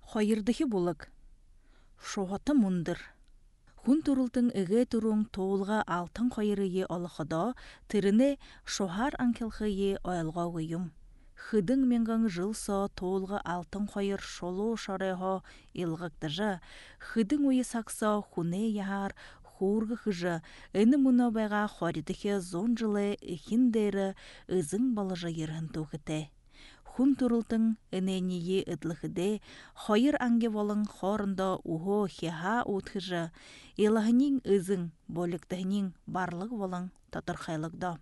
Хойырдыхи булык. Шоғаты мұндыр. Хун турултың ыгэ туруң тоолга алтын хойырыйы олықыда, тіріне шоғар анкелхыйы ойылға ұйым. Хыдың менгің жыл со тоолга алтын хойыр шолу шорайхо илғықтыжы, хыдың ойы сақса хуне яғар хургы хыжы, әні мұна байға хоридыхе зон жылы ихіндері ызың балыжы ерін тұғыты. Хун турултың энении ыдлыхыде, хойыр анге волың хорында ухо хеха утхыжы, илахынин ызың, боліктігінин барлық волың татырхайлықда.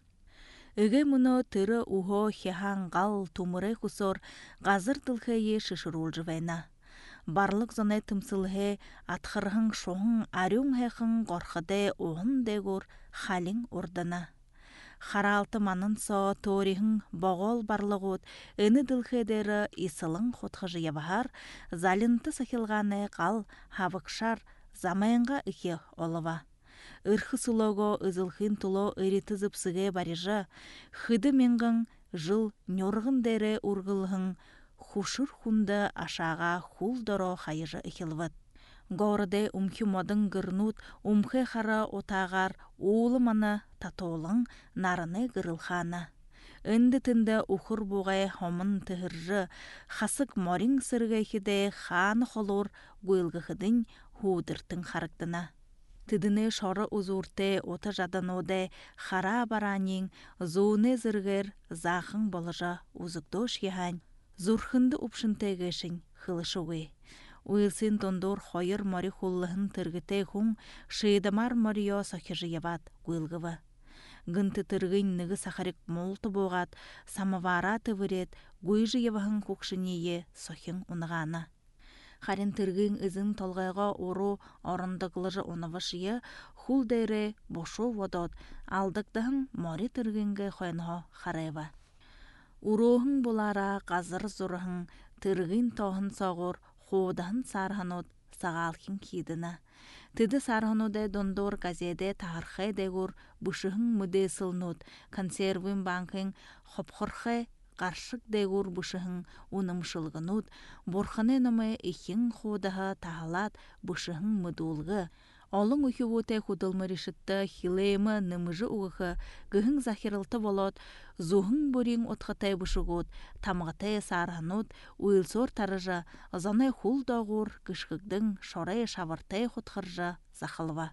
Үге мұны түрі ухо хехан ғал тумыры хусор ғазыр тылхайы шышырул жывайна. Барлық зоне тымсылхе атхырхың шоғын арюң хеқын ғорхыде оғын дегур халин ордана. Харалты манын со торихын боғол барлығыт, үні дылхедері исылың хотхыжы ябахар, залинты сахилғаны қал хавықшар замайынға үхе олыва. Үрхі сулого үзілхін тұло үрітізіп сыге барежы, хыды менгің жыл нёрғын дәрі урғылғын, хушыр хунды ашаға хулдоро хайыжы үхілвіт. Горде умхи модың гырнут, умхе хара отағар уылы маны татолың нарыны гырылханы. Үнді тінді ухыр буғай хомын тығыржы, хасык морин сыргайхиде ханы холур гуйлгыхыдың худыртың харықтына. Тидіне шоры узурте ота жаданоде хара баранин, зуны зыргер захын болыжа узыктош ехань. Зурхынды ұпшынтегешін хылышуы. Уилсин тондор хойыр мори хуллыхын тыргыте хун шыйдамар морио сахижы ябат гуйлгывы. Гынты тыргын ныгы сахарик молты боғат, самавара тывырет, гуйжы ябахын кукшыние сохин унығаны. Харин тыргын ызын толғайға ору орындықлыжы онывышые хул дейре бошу водот, алдықтығын мори тыргынғы хойнға харайва. Уруғын болара қазыр зұрығын тыргын тоғын соғыр, Ходаһын сарханот сагалхин кидина. Тыды сарханоде дондор газеде тархе дегур бушыхын мыдесылнот, консервын банкын хопхорхе қаршык дегур бушыхын унымшылғынот, борханы нымы ихин ходаха тахалат бушыхын мыдулғы. Олың үхівоте худылмырышытты хилеймы нымыжы уғықы гыхын захирылты болот, зухын борин отхатай бушығот, тамғатай сарханот, уйлсор тарыжа, занай хул дағур кышқыгдың шорай шавартай хотхыржа захалва.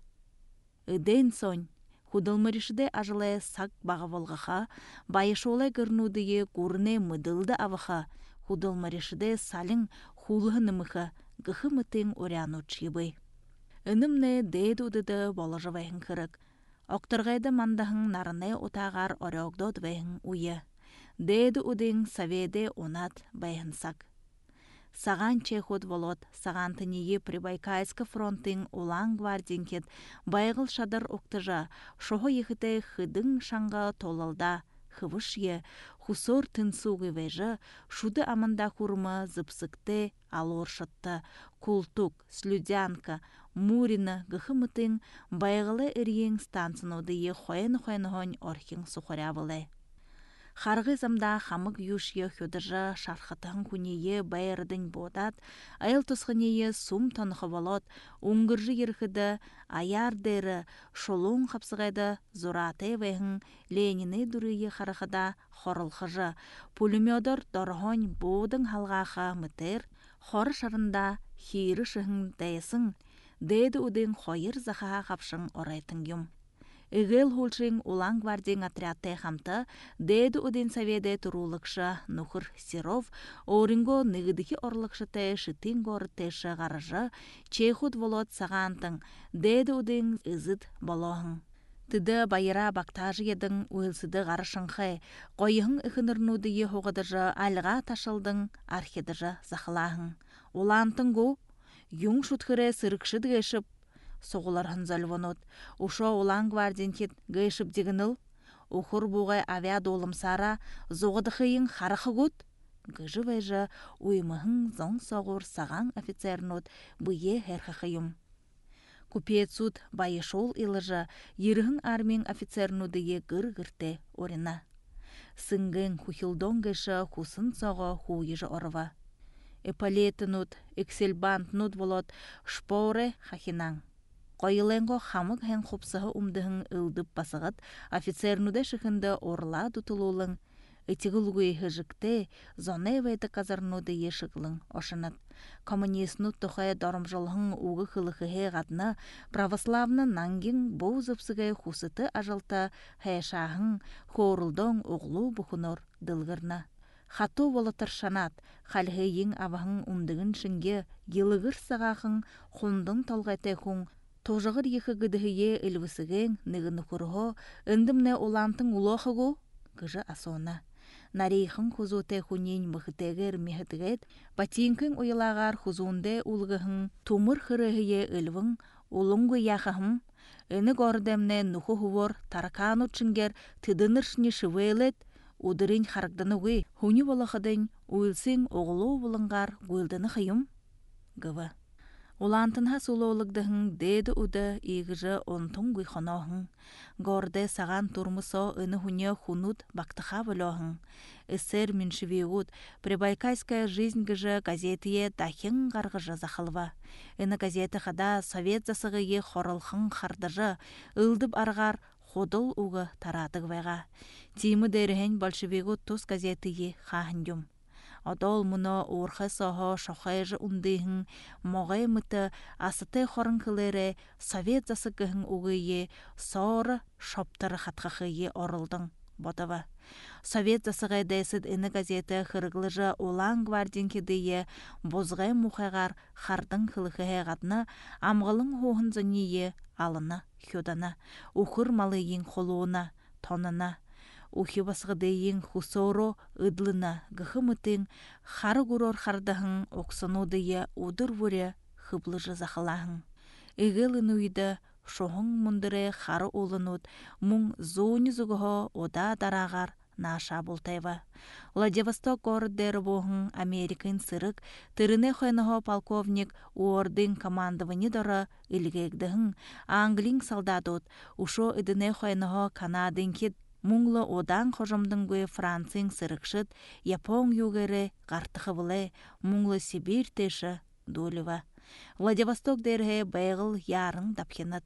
Үден сон, худылмырышыды ажылай сак баға волғаха, байышолай гырнудые гурне мыдылды аваха, худылмырышыды салың хулығы нымыха, гыхы мытың орянут чибы. Үнімне дейд удыды болыжы вайхын кырык. Оқтырғайды мандахын нарыны отағар орёгдод вайхын уйы. Дейд удың саведе онат байхын сак. Саған чехот волот, саған тынии Прибайкайскі фронтың улан гвардинкет байғыл шадар оқтыжа, шоғы ехіте хыдың шаңға толалда, хывышye, хусор тынсуғы вежі, шуды аманда курмы зыпсыкты, алоршытты, култук, слюдянка, мурина гыхымытың байғылы үрген станцыноды хойын-хойын-хойын орхин сухарявылы. Харғы замда хамык юшье хёдыржа шархатығын күнее байырдың бодат, айыл тұсқынее сум тонықы болот, уңгыржы ерхіді, аяр дәрі, шолуң қапсығайды зураты вайхын Ленины дұрые харықыда хорылхыжы, пулемёдыр дорхонь бодың халғаға мытыр, хоры шарында хейрі шығын дайсың, дәйді удың хойыр захаға қапшың орайтың юм. Игел хулшин улан гвардин отрядты хамта, дәйді удин соведе турулықшы Нухыр Серов, оринго ныгыдыхи орлықшыты шытын горытышы ғарыжы, чейхуд волот сағантың, дәйді удин ызыд болоғын. Тыды байыра бактажы едің уылсыды ғарышынхы, қойығын үхінірнудығы хоғыдыжы алға ташылдың архидыжы зақылағын. Улантың гу, юң шутхыре сырықшыд гешіп, соғылар хынзалвонот, ушо улан гвардинкет гайшып дегініл, ухыр буғай авиад олым сара, зоғыдықыйын харықы гуд, гыжы вайжы уймығын зоң соғыр саған офицернот бұйе херхақыйым. Купет суд байышол илыжы, ерігін армин офицернудые гыр-гырте орина. Сыңгын хухилдон гышы хусын соғы хуйыжы орва. эполетінут, эксельбантнут болот шпоре хахинан. Қойыленго хамык хэн хопсығы умдыхын ылдып басығыт, офицернуде шықынды орла дутулулың, этигылгуй хыжыкте зоневайда казарнуды ешықлың ошынат. Коммунистнут тухая дормжылғын уғы хылықығы ғадна православны нангин боузыпсыгай хусыты ажалта хайшағын хорылдың оғлу бұхынор дылғырна. Хату болатыр шанат, халғы ең авағын умдығын шынге елігір сағақын хундың толғайтай хуң тожығыр ехі гыдығые үлвісіген нығыны күріғо үндімне олантың улоқығу гыжы асуына. Нарейхын хузуте хунень мыхытегер мехетгет, патинкын уйлагар хузунде улгыхын тумыр хырыгые ылвың улуңгы яхахым, ыны гордемне нуху хувор таракану чынгер тыдыныршни шывелет, удырын харагдыныгы, хуни волахадын уйлсың оғылу булыңгар гуйлдыны хыйым гывы. Улантынха сулуулыгдыхын деді уды игыжы онтун гуйхонохын. Горде саған турмусо ыны хуне хунут бактыха вылохын. Эсер меньшевигут Прибайкайская жизнь гыжы газетие дахин гаргыжы захалва. Ыны газеті хада совет засығые хорылхын хардыжы ылдып аргар ходыл уғы таратыг вайға. Тимы дәріхен большевигут тус газетие хахындюм. Одол мұны орхы соғы шоқайжы ұндыхын моғай мұты асыты хорын кылыры совет засықығын ұғые соры шоптары қатқақые орылдың ботава. Совет засығай дәсід іні газеті қырғылыжы олан гвардин кедейе бозғай мұқайғар қардың қылықығы ғадны амғылың хоғын зөние алыны, хёдана, ұқыр малыйын қолуына, тонына. Ухи басғыдейін хусоро ыдлына гыхымытын хары гурор хардахын оксанудыя удыр вуре хыблыжы захалахын. Игылын уйды шоғын мұндыры хары олынуд мұң зони зуғо ода дарағар наша болтайва. Владивосток городдері боғын Америкын сырык тырыне хойнығы полковник уордың командывыны дары илгегдіғын Англин солдатут ушо идіне хойнығы Канадын кет Муңлы одан қожымдың көй Францин сырықшыт, Япон югері қартықы бұлы, муңлы Сибир теші долева. Владивосток дәрге байғыл ярың дапхенат.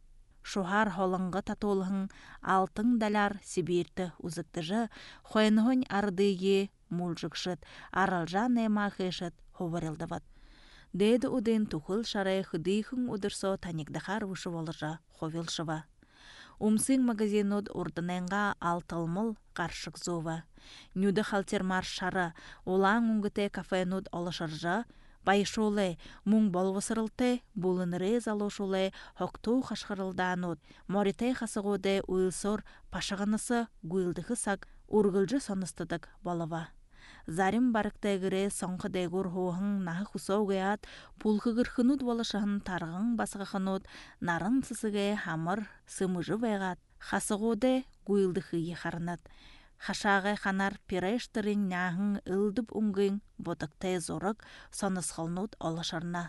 Шухар холыңғы татолығын алтын далар Сибирті ұзықтыжы, хойнығын ардыге мұлжықшыт, аралжан әма қешіт ховарылдыват. Деді удын тұқыл шарай хыдыйхын удырсо таникдахар ұшы болыржа ховилшыва. Умсың магазинуд урдыненға алтылмыл қаршық зова. Нюды халтермар шары, олаң үңгіте кафенуд олышыржа, байшолы, мұң болвысырылты, бұлыныры залошулы, хоқту қашқырылдануд, моритей қасығуды уйлсор пашығынысы гуйлдығы сақ ургылжы соныстыдық болыва. Зарим барықтайгыры соңқы дайгур хоғын нағы құсауғаят, пулқығырхынуд болышығын тарғын басығықынуд, нарын сысығы хамыр сымыжы байғат, қасығуды гуйлдығы еқарынат. Хашағы қанар пирештірін нағын үлдіп ұңғын бодықтай зорық сонысқылнуд олышырна.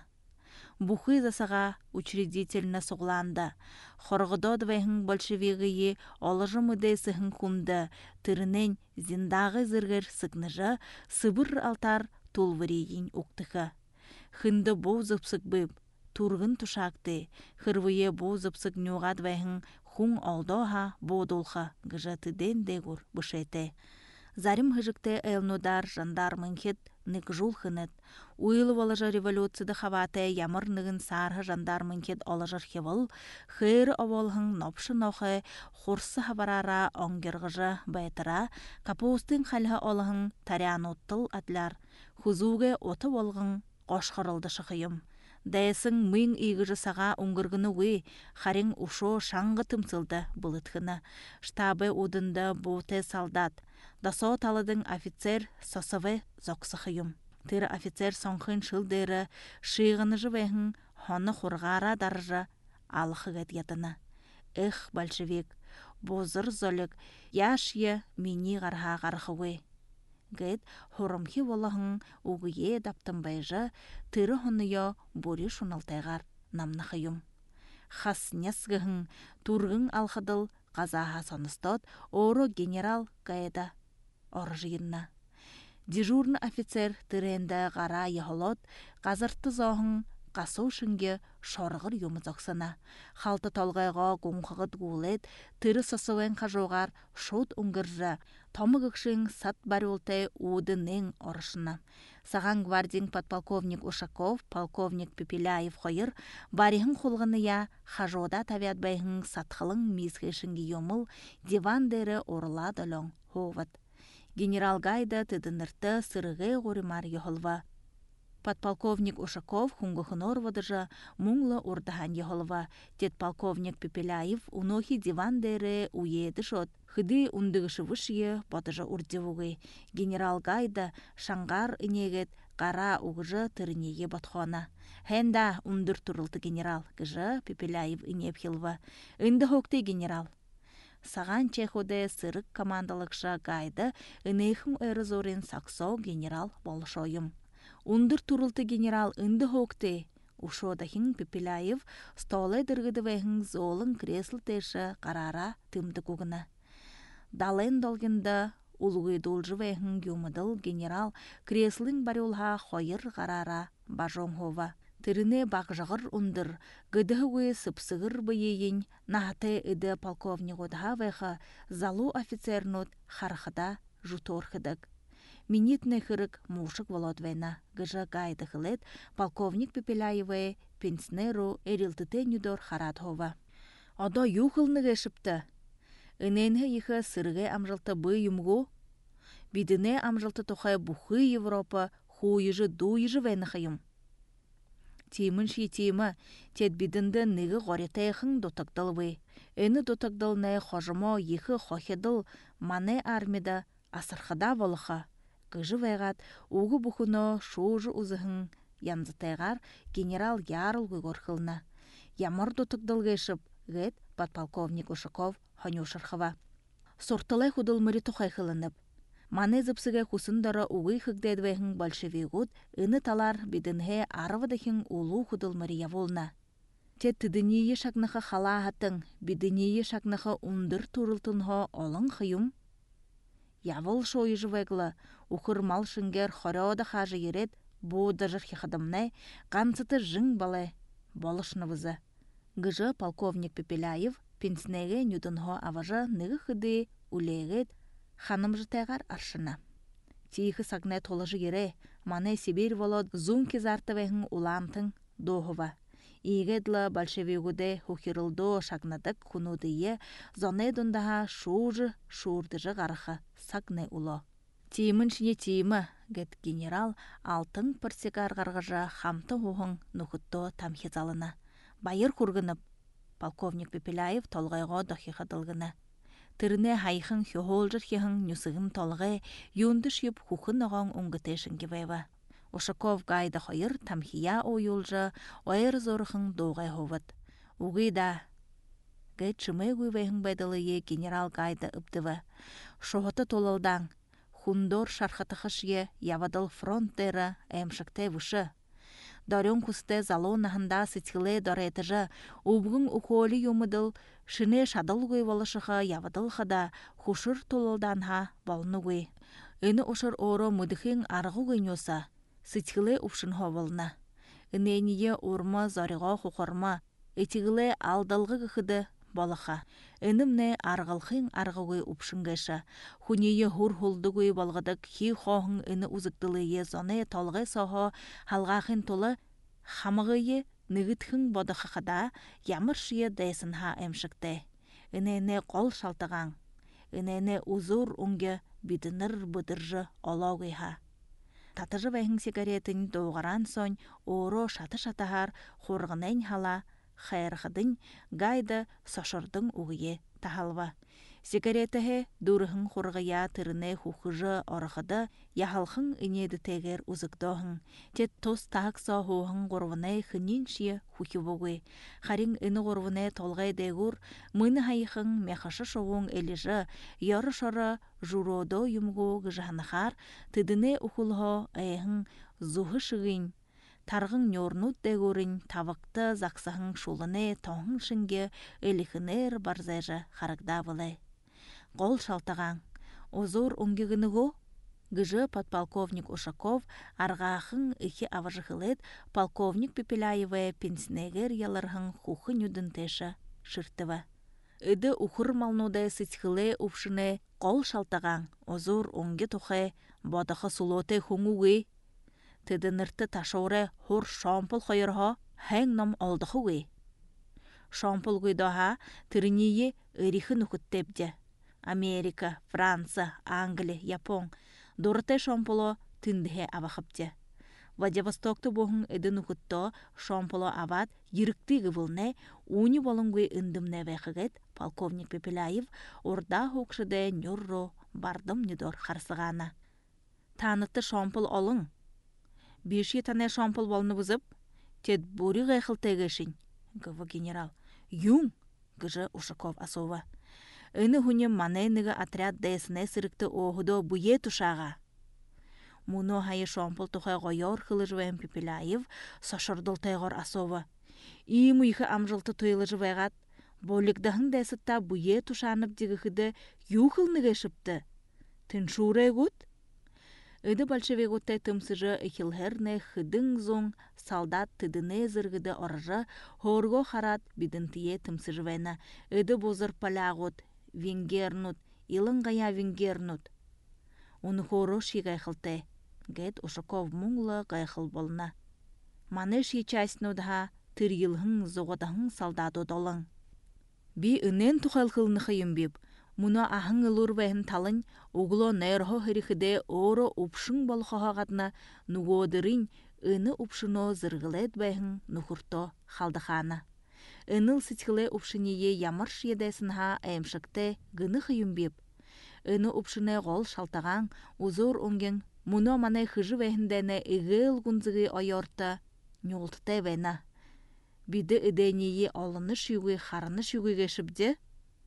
Бухы засаға учредительна соғланды. Хорғыдод вайхын большевигые олыжымы дейсіхін құнды, түрінен зиндағы зіргір сықныжы сыбыр алтар толвырейін ұқтықы. Хынды боузыпсық біп, турғын тұшақты, хырвые боузыпсық нюғад вайхын хуң олдоға бодулға гыжатыден дегур бұшеті. Зарим хыжыкте элнудар жандармын хет ник жулхынет. Уйлы олажа революцияды хавате ямыр нығын сарғы жандармын хет олажар хевыл, хыр оволхын нопшы нохы, хурсы хабарара оңгергыжы байтыра, капустын халға олығын таряноттыл атлар, хузуге оты олғын қошқырылды шықыйым. Дайсың мың игіжі саға ұңгыргыны өй, харин ушо шаңғы тымсылды бұлытқыны. Штабы удынды боте солдат. Дасо талыдың офицер сосывы зоқсықыйым. Тыр офицер соңқын шылдері шиғыны жывайхын хоны хұрғара даржы алықығыт ятыны. Эх, большевик, бозыр золік, яшие мені ғарға ғарқы Гэт хорымхи волахын угые даптын байжы тыры хоныя бори шуналтайғар намнахыйым. Хас несгіхін турғын алхыдыл қазаға соныстот ору генерал гайда оржиынна. Дежурный офицер тиренді ғара яхолот, қазыртты зоғын қасу шынге шорғыр юмызоқсына. Халты толғайға гонқығыт гулет, тыры сосуэн қажуғар шот ұңғыржа, томығықшың сат барултай удының орышына. Саған гвардин подполковник Ушаков, полковник Пепеляев қойыр, барихын қолғыны я хажода тавят байхын сатқылың мизғешінгі йомыл, диван дәрі орыла долон ховат. Генерал Гайда тыдынырты сырығы ғоримар ехолва. Подполковник Ушаков хунгухын орвадыжа муңлы урдахан ехолва. Тет полковник Пепеляев унохи диван дәрі уеді шот. Хыды ундығышы вышие батыжа урдевуғы. Генерал Гайда шаңғар инегет қара уғыжы тырынеге батхона. Хэнда ундыр турылты генерал, гыжы Пепеляев инеп хилва. Инді хоқты генерал. Саған чеходе сырык командалықша Гайда инейхім әрізорин саксо генерал болшойым. Ундыр турылты генерал инді хоқты. Ушодахин Пепеляев столы дыргыдывайхын золын креслы тэші қарара тымды кугына. Дален долгында улуғы должывайхын юмыдыл генерал креслын барулха хойыр қарара бажоңхова. Тіріне бағжағыр ұндыр, гыдығы сыпсығыр бұйейін, нағаты үді полковник одыға вайха залу офицернут хархыда жуторхыдық. Минитный хырык мушык володвайна, гыжа гайды хылет полковник Пепеляевы пенснеру эрилтыте нюдор харадхова. Одо юхылны гешіпті. Иненхі ехі сырғы амжылты бұй юмгу, бидіне амжылты тұхай бұхы Европа хуйыжы дуйыжы вайнықайым. Тимін шетемі, тет бидінді нігі ғоретайхын дотагдылвы. Әні дотагдылны хожымо ехі хохедыл мане армида асырхыда волыха. Кыжы вайғат уғы бұхыно шужы ұзығын янзытайғар генерал ярыл ғығырхылна. Ямар дотагдыл ғешіп, ғет подполковник Ушаков ханюшырхыва. Сортылай худыл мөрі тұхай хылынып. Мане зыпсыға хусындары уғы хыгдедвайхын большевигут, ыны талар бидінге арвадахын улу худыл мөрі яволна. Тет тыдынейі шакнықы хала хатын, бидінейі шакнықы ундыр турылтынға олың хыюм. Явыл шойыжы вайгла, ухыр мал шынгер хорёда хажы ерет, бу дажыр хихадымнай, қамсыты жың балай, болышнывызы. Гыжы полковник Пепеляев пенснеге нюдынға аважа ныгы хыды улегет, ханым жытайғар аршына. Тиихы сагнай толыжы ере, мане Сибирь волод зун кезартывайхын улантын доғыва. Игедлы большевигуде хухирылдо шагнадык хунудые, зонай дундаға шурдыжы ғарыхы сагнай уло. Тиімін шіне тиімі, гет генерал алтын пырсегар ғарғыжа хамты хуғын нұхытто тамхизалына. Байыр хургынып, полковник Пепеляев толғайға дохиға дылгыны. Тырне хайхын хёхолжыр хехын нюсығын толғы, юндыш еп хухын оған ұңгытешін кевайва. Ушаков Гайда хойыр тамхия ойылжы, ойыр зорықын доғай ховыд. Уғы да, гай чымай гуйвайхын байдылые генерал Гайда үптіві. Шоғыты толылдан, хундор шархатықышие явадыл фронттері әмшіктай вұшы. Дорен кусте залонахында сетхиле доретыжы, убгын ухоли юмыдыл, шыне шадыл гуйвалышыға явадылхада хушыр толылданха балнугуй. Үні ошыр оро мұдықын арғы гүйнеса, сетхиле ұпшын ховылна. Үнение урма зарыға хухарма, этигіле алдылғы гыхыды балыха. Үнімне арғылхын арғыгуй ұпшынгайша. Хуние хур-хулдыгуй балғыдық хи хоғын үні ұзықтылые зоне толғай соға халғақын толы хамығые нігітхін бодықықыда ямыр шие дайсынха әмшікті. Үнене қол шалтыған. Үнене ұзур ұңге бидінір бұдыржы олауғыйха. Татыжы вәйхін сигаретін доғаран сон оро шаты-шатахар хорғынайын хала хайырғыдың Гайда сошырдың уғые тахалва. Сигаретіхе дұрығын хорғыя тырыне хухыжы орғыды яхалхын инеді тегер ұзықдоғын. Тет тос тағық соғуғын ғорвынай хынин шие хухи бұғы. Харин іні ғорвынай толғай дегур, мұны хайықын мехашы шоғын әліжі, яры-шары журодо юмғу ғыжанықар, тыдыне ұқылғы әйхін зұғы шығын. Тарғын нёрнут дегурин тавыкты заксахын шулыне тоңын шынге элихынер барзайжы харыгда вылай. Қол шалтаған. Озор оңгегіні го? Гыжы подполковник Ушаков арғахын ихи аважықылет полковник Пепеляеве пенснегер ялархын хухын юдынтеша шыртыва. Ыды ухыр малнудай сытхыле упшыне қол шалтаған озур оңге тухе бодақы сулоте хуңуге. Тыдынырты ташоре хур шампыл хойырха хэң нам алдықуге. Шампыл гүйдаха тырыние ырихын ухыттепде. Америка, Франция, Англия, Япон дорте шампыло тындыхе авахыпте. Владивостокты боғын эдін ухытто шампыло ават еріктігі вылне уни болыңгы үндімне вәхігет полковник Пепеляев орда хукшыде нюрро бардым недор харсығана. Таныты шампыл олың. Беші тане шампыл болны бұзып, тет бұри ғайқыл тегешін, гывы генерал. Юң, гыжы Ушаков асова. Ыны хуне манайныгы отряд дэсіне сырыкты оғыдо бұе тушаға. Муно хайы шампыл тухай ғойор хылыжвайын Пепеляев сошырдыл тайғыр асова. Иім үйхі амжылты тойлыжвайғат, болікдағын дэсітта бұе тушанып дегіхіді юхылныға шыпты. Тыншурай гуд? Ыды большевигуттай тымсыжы эхилхерне хыдың зоң солдат тыдыне зыргыды оржы хорго харат бидінтие тымсыжвайна. Ыды бозыр палягут, венгернут, илыңғая венгернут. Уны хоро ши гайхылты. Гет Ушаков мұңлы гайхыл болна. Маны ши частнудха тыр йылхың зоғадахың солдат одолың. Би үнен тухайлхылны хыйымбип. Муна ахың ылур бәйін талын, оғыло нәйрхо хырихыде оро ұпшың болхоғадна нуғодырын ыны ұпшыно зырғылет бәйін нұхырто халдыхана. Үныл сітхіле ұпшыние ямырш едесін ха әймшікте гыны хыйымбип. Ыны ұпшыне ғол шалтаған ұзор оңген муно мане хыжы бәйіндәне игыл гунзығы ойорта нюлтытай бәйна. Биді үдәние алыны шүйгі харыны шүйгі гешіпде?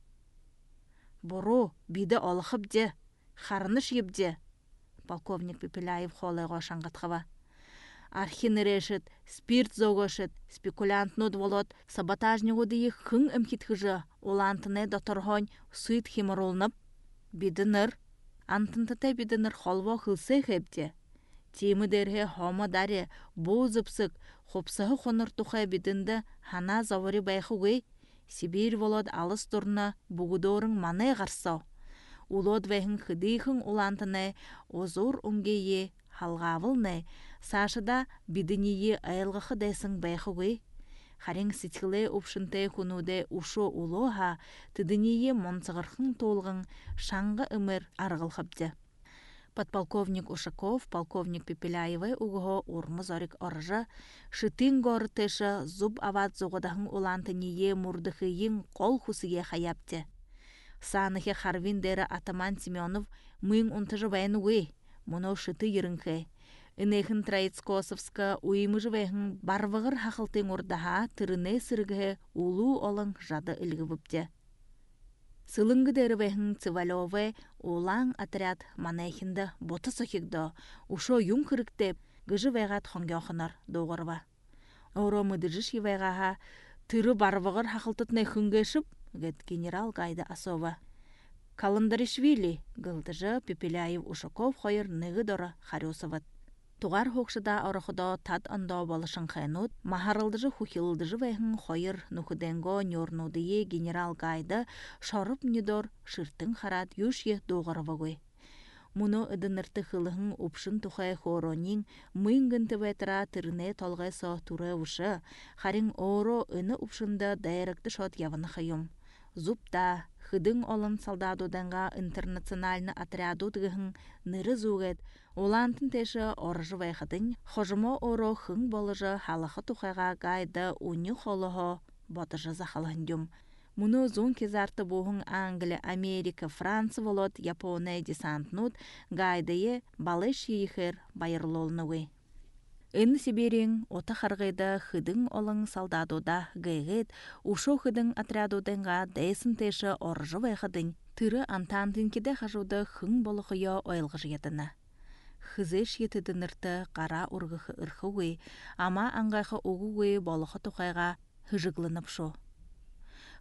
Боро, биді олықып де, харыныш ебде. Полковник Пепеляев холайға шаңғатқыва. Архины решет, спирт зоғышет, спекулянт нод волот, саботажнығы дейі хың әмкетхіжі, олантыне доторғын сұйт химаролынып. Бидінір, антынтытай бидінір холва хылсы хепде. Темі дәрге хома даре, боузыпсық, хопсығы қоныр тұқай бидінді хана завары байқығы. Сибирь волод алыс турна бугудорың маны ғарсау. Улод вәхін хыдыйхың улантыны озор ұңгейе халғавылны, сашыда бидіние айылғықы дәсің байқығы. Харин сетхіле ұпшынтай хунуде ұшо улоға тыдыние монсығырхың толғың шаңғы үмір арғылхыпды. Подполковник Ушаков, полковник Пепеляевы уғо урмызорик оржа, шытын горытышы зуб ават зоғадағын улантыние мұрдықыйын қол хусыге хаяпты. Саныхе Харвиндері Атаман Семенов мыйын унтыжы байын уы, мұны шыты ерінхе. Инехін Троицкосовска уймыжы байын барвығыр хақылтын ордаға тырыне сырғы улу олың жады үлгібіпті. Сылыңғы дәрі бәхін Цывалевы олаң отряд манайхінді боты сөхігді, ұшо юң кіріктеп, гыжы вайғат хонгеохынар доғырва. Оро мұдыжыш евайғаға тыры барвығыр хақылтытны хүнгешіп, гет генерал Гайды Асова. Каландаришвили, гылдыжы Пепеляев Ушаков хойыр нығы доры Харюсоват. Туғар хоқшыда орықыда тад андау балышын қайнут, махарылдыжы хухилдыжы вайхын хойыр нухуденго нёрнудые генерал Гайды шарып недор шыртын харат юшье доғырвагой. Муно ыдынырты хылығын ұпшын тухай хоронин мыңгынты бәтіра тырыне толғай соқ туры ұшы, харин оро үні ұпшынды дайрыкты шот явыны хайым. Зубта, хыдың олын солдадуданға интернациональны отряду тығын ныры зуғет, олантын теші оржы вайхыдың, хожымо оро хың болыжы халықы тухайға Гайды уни холығы ботыжы захалындым. Мұны зун кезарты бұғын Англия, Америка, Франция волот, Япония десантнут Гайдые балыш ейхер байырлолнуы. Ын Сибирин ота харгайда хыдың олың солдадуда гайгет, ушо хыдың отрядудыңға дэйсын теші оржы вайхыдың, тыры антантынкеде хажуды хың болықыя ойлғыж етіні. Хызыш етідінірті қара ұрғықы ұрқығы, ама аңғайқы оғығы болықы тұқайға хыжықлынып шо.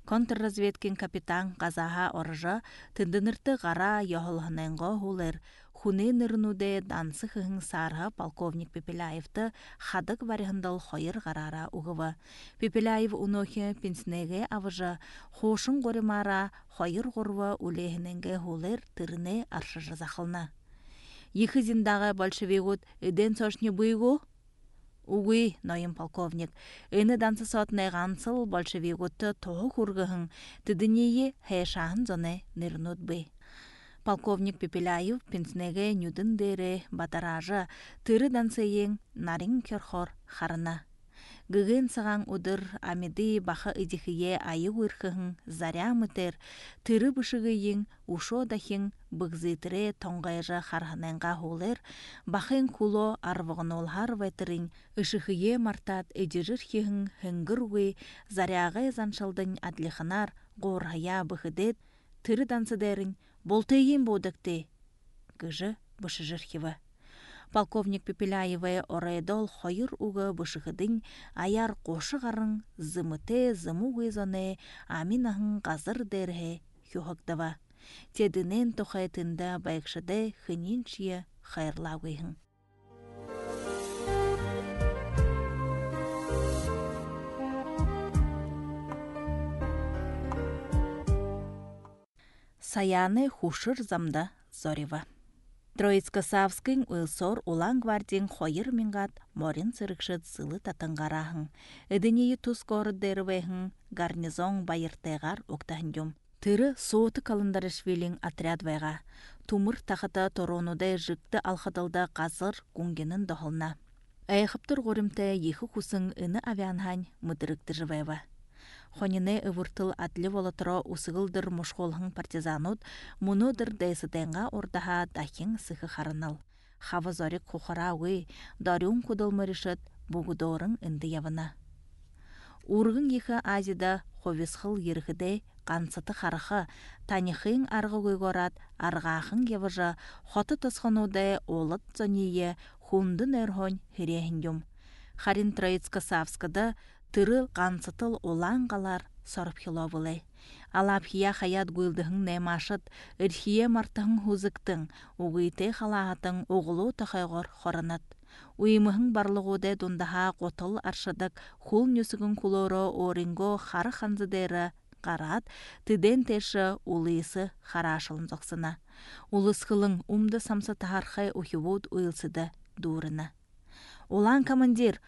Контрразведкен капитан қазаға оржы тындынырты қара яғылғынайынға олар хуне нырнуде дансы хыхын сарха полковник Пепеляевты хадык варихындал хойыр гарара угыва. Пепеляев унохи пенснеге авыжа хошын горемара хойыр горва улехиненге хулер тырыне аршыжы захылна. Ехы зиндағы большевигут эден сошне бұйгу? Угуй, ноим полковник, эні дансы сотне ғансыл большевигутты тоғы хургыхын тыдынее хэшахын зоне нырнут бы. Полковник Пепеляев пенснеге нюдын дере батаражы тыры дансыйың нарин керхор харына. Гыгын саған удыр амиды бақы идихие айы уырхыхын заря мытер, тыры бышығыйың ушо дахың бұгзитыре тоңғайжы харханенға холер, бақын куло арвығын олхар вайтырын, ышықые мартат эдирір хеғын хынгыр уй, заряғы заншылдың адлихынар ғорхая бұхыдет, тыры дансыдерін болтайын бодыкты. Гыжы бышыжыр хеві. Полковник Пепеляеве орайдол хойыр уғы бышығыдың аяр қошы ғарын зымыте зыму ғызоне аминахын ғазыр дәрхе хюхықтава. Тедінен тоқайтында байқшыды хыниншие хайырлауғыхын. Саяны хушыр замда зорева. Троицко-Савскың ұлсор улан гвардин хойыр мингат морин сырықшыд сылы татынғарахын. Эдінейі тұз корыддервейхін гарнизон байыртайғар оқтахындюм. Тыры соты калындарышвилин отряд вайға. Тумыр тақыта торонудай жыкты алхадылда қазыр күнгенін доғылна. Айқыптыр ғорымта ехі құсын үні авианхань мұдырықты жывайва. Хонине ывыртыл атлы волотро усығылдыр мұшқолғын партизанут, мұнудыр дайсыдайнға ордаға дахин сықы харынал. Хавы зорик құқыра уй, дарюн кудылмырышыт бұғыдорын үнді явына. Урғын ехі Азида ховисхыл ерғіде қансыты қарықы, танихын арғы гойгорат, арғақын евыжы, хоты тұсқынуды олыт зоние хундын өрхон хирехіндюм. Харин Троицко-Савскыды тырыл қансытыл оланғалар сорып хиловылы. Алапхия хаят гүлдіхін нәмашыт, үрхие мартығын хузыктың, уғыйты халағытың оғылу тұқайғыр қорынат. Уйымығын барлығуды дұндаға қотыл аршыдық хул нөсігін кулоры оринго қары қанзыдері қарат, тыден теші улысы қарашылын зоқсына. Улысқылың умды самсы тағарқай ухивуд уйлсыды дұрына. Улан командир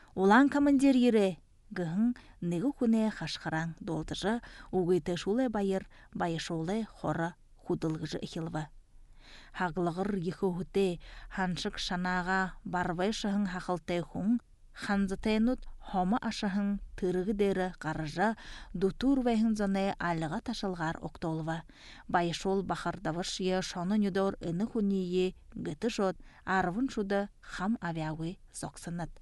ере! Гыхын негі күне қашқараң долдыжы, уғыйты шулай байыр, байышулай хоры худылғыжы ихилва. Хағылығыр ехі хүте, ханшық шанаға барвай шығын хақылтай хуң, ханзытайнут хомы ашығын тырығы дері қарыжы, дутур вайхын зоне алыға ташылғар оқтолва. Байышол бақардавышие шоны нүдор үні хүние гыты жод, арвын шуды хам авиауы зоқсынат.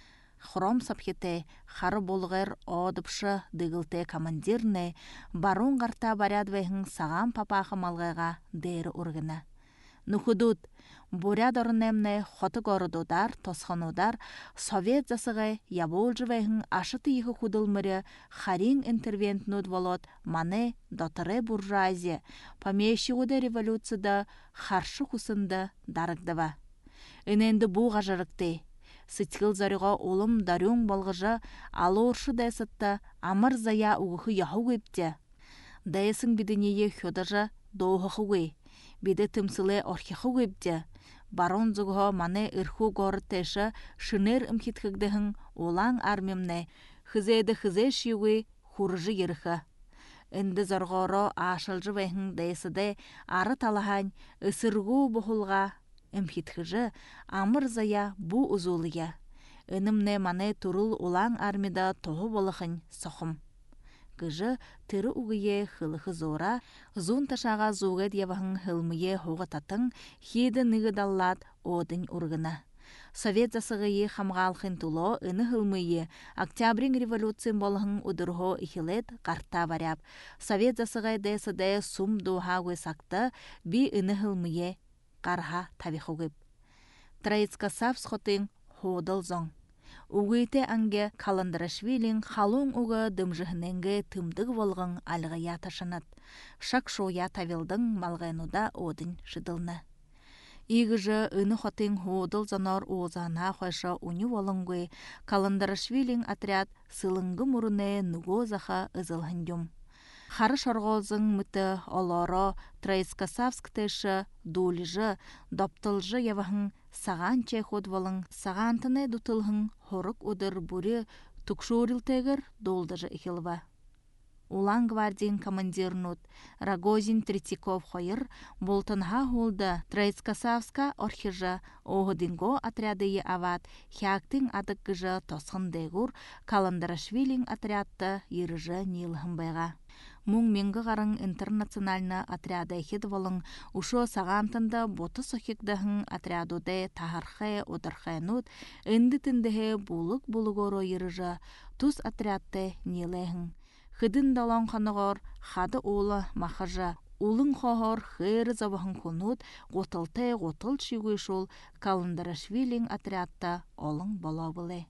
Хром сапхете хары болғыр одыпшы дығылте командирне барун ғарта барядвайхын саған папақы малғайға дәрі ұрғына. Нухудут, буряд орынемне хоты горудудар, тосханудар, совет засығы яболжывайхын ашыты ехі худылмыры харин интервентнуд волот мане дотыры буржуазия, помещигуды революцияда харшы хусынды дарыгдыва. Үненді бұ ғажырыкты. Сытқыл зарыға олым дарюң балғыжа алы оршы дайсытта амыр зая уғығы яху көпте. Дайсын бидінее хёдажа доғығы көй. Биді тымсылы орхиқы көпте. Барон зұғы маны үрху ғоры тәші шынер үмхетхігдіхін олаң армемне хызайды хызай шиуі хурыжы еріхі. Үнді зарғоры ашылжы вайхын дайсыды ары талахань үсіргу бұхылға Эмхитхыжы амыр зая бу узулыя. Өнімне маны турул улаң армида тоғы болықын соқым. Гыжы тыры уғые хылықы зора, зун ташаға зуғы девахын хылмые хоғытатын хеді нығыдаллад одын ұрғына. Совет засығые хамғалқын туло үні хылмые Октябрин революцин болығын удырхо ихилет қарта варяб. Совет засығай дәсіде сум дуға ғысақты би үні хылмые қарха табиқы көп. Троицко-Савс хотын ходыл зоң. Уғыйты әнге Каландарашвилин халуң уғы дымжығыненге тымдығы болғын алғая ташынат. Шак шоя тавилдың малғайнуда одын шыдылны. Игыжы ыны хотын ходыл занар озана хойша уни волонгы Каландарашвилин отряд сылынгы мурыне нугозаха ызылхындюм. Хары шарғозың мыты олоро Троицкосавск тэші дулжы, доптылжы явахын саған чайход волың, сағантыны дутылхын хорык удыр буры тукшурил тегір долдыжы ихилва. Улан гвардиин командирнут Рогозин Третьяков хойыр болтынха холда Троицкосавска орхижа оғыдинго отрядыйы ават хяктың адыккыжы тосхын дегур Каландарашвилин отрядты ерыжы нилхымбайға. Муң менгі ғарың интернациональны отряды хед волың ушо сағантында боты сохикдахын отрядуды тахархай одырхайнут үнді тіндіхе булык-булыгоро ерыжы туз отрядты нилайхын. Хыдын далан қанығар, хады олы мақыжа, улың қоғар хыры забахын конут, ғотыл шүйгөй шол Каландарашвилин отрядта олың бола бұлы.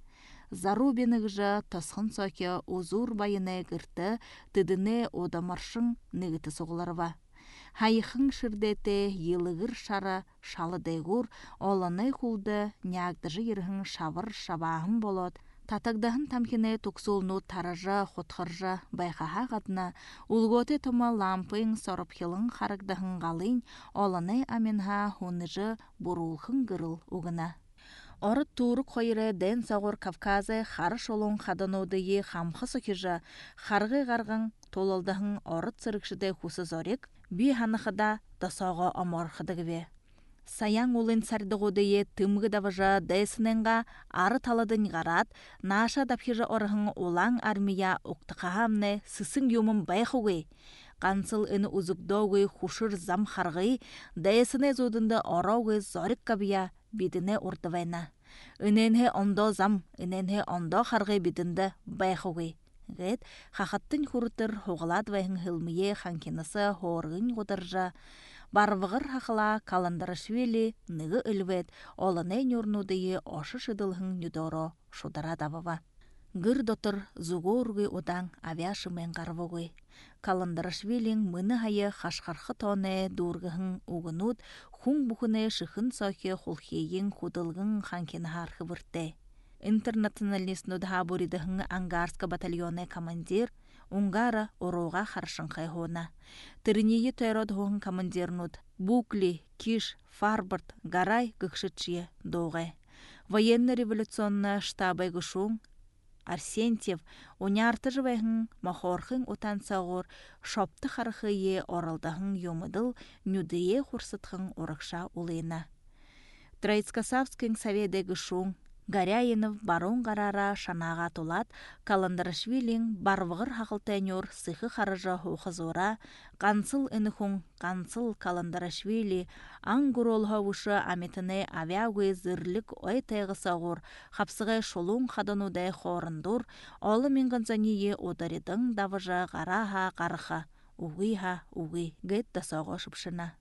Зарубиных жа тасхын соке узур байыны гырты, тыдыны одамаршың нығыты соғыларва. Хайықың шырдеті елігір шары шалы дайгур, оланы хулды нягдыжы ерхің шавыр шабағын болот, татагдахын тамкіне туксулну таража, хотхыржа байқаға ғадына, улготы тома лампың сорыпхилың харагдахын ғалын, оланы аминха хуныжы бурулхын гырыл угына. Орыт турық қойыры дән сағыр Кавказы қары шолың қаданудыйы қамқы сөхежі, қарғы ғарғын толалдahın орыт сырықшыды құсы зорек, бі ханықыда дасаға амарқыдығыве. Саяң олын сардығудыйы тымғы даважа дәсіненға ары таладын ғарат, наша дапхежі орығын олаң армия ұқтықағамны сысың юмын байқуғы. Қансыл үні ұзықдауғы хушыр зам қарғы, дәсіне зудынды орауғы зорик кабия бидіне ұрдывайна. Үненге ондо зам, үненге ондо қарғы бидінді байқуғы. Гет, хақаттын құрытыр хоғаладвайын хылмие ханкенысы хорғын ғыдыржа. Барвығыр хақыла Каландарашвили нығы үлвет, олыны нюрнудыйы ошы шыдылғын нүдоро шудара давава. Гыр дотыр зуғорғы одан авиашымен қарвығы. Каландарашвилин мыны хайы хашқарқы тоны дұрғығын уғынуд, хуң бұхыны шықын соке холхейін худылғын ханкені харқы бұртты. Интернационалист нудха буридығын Ангарска батальоны командир, Унгара ороға харшынқай хона. Тірінейі тойрод хоғын командирнуд Букли, Киш, Фарбард, Гарай гықшытшие доғай. Военно-революционны штабай гышуң Арсентьев унярты жывайғын махорхын отан сағыр шопты харқые оралдағын юмыдыл нүдие құрсытқын орықша улайна. Троицкосавскің соведе гышуң Гаряинов барон қарара шанаға толат, Каландарашвилин барвығыр хақылтайнер сықы қарыжа хоқызора, қансыл үніхун қансыл Каландарашвили аңғыролға ұшы аметіне авиагы зірлік ой тайғы сағыр, қапсығы шолун қаданудай қорындыр, олы мен ғанзание одаридың давыжа ғараға қарыға, уғиға уғи гет дасаға шыпшына.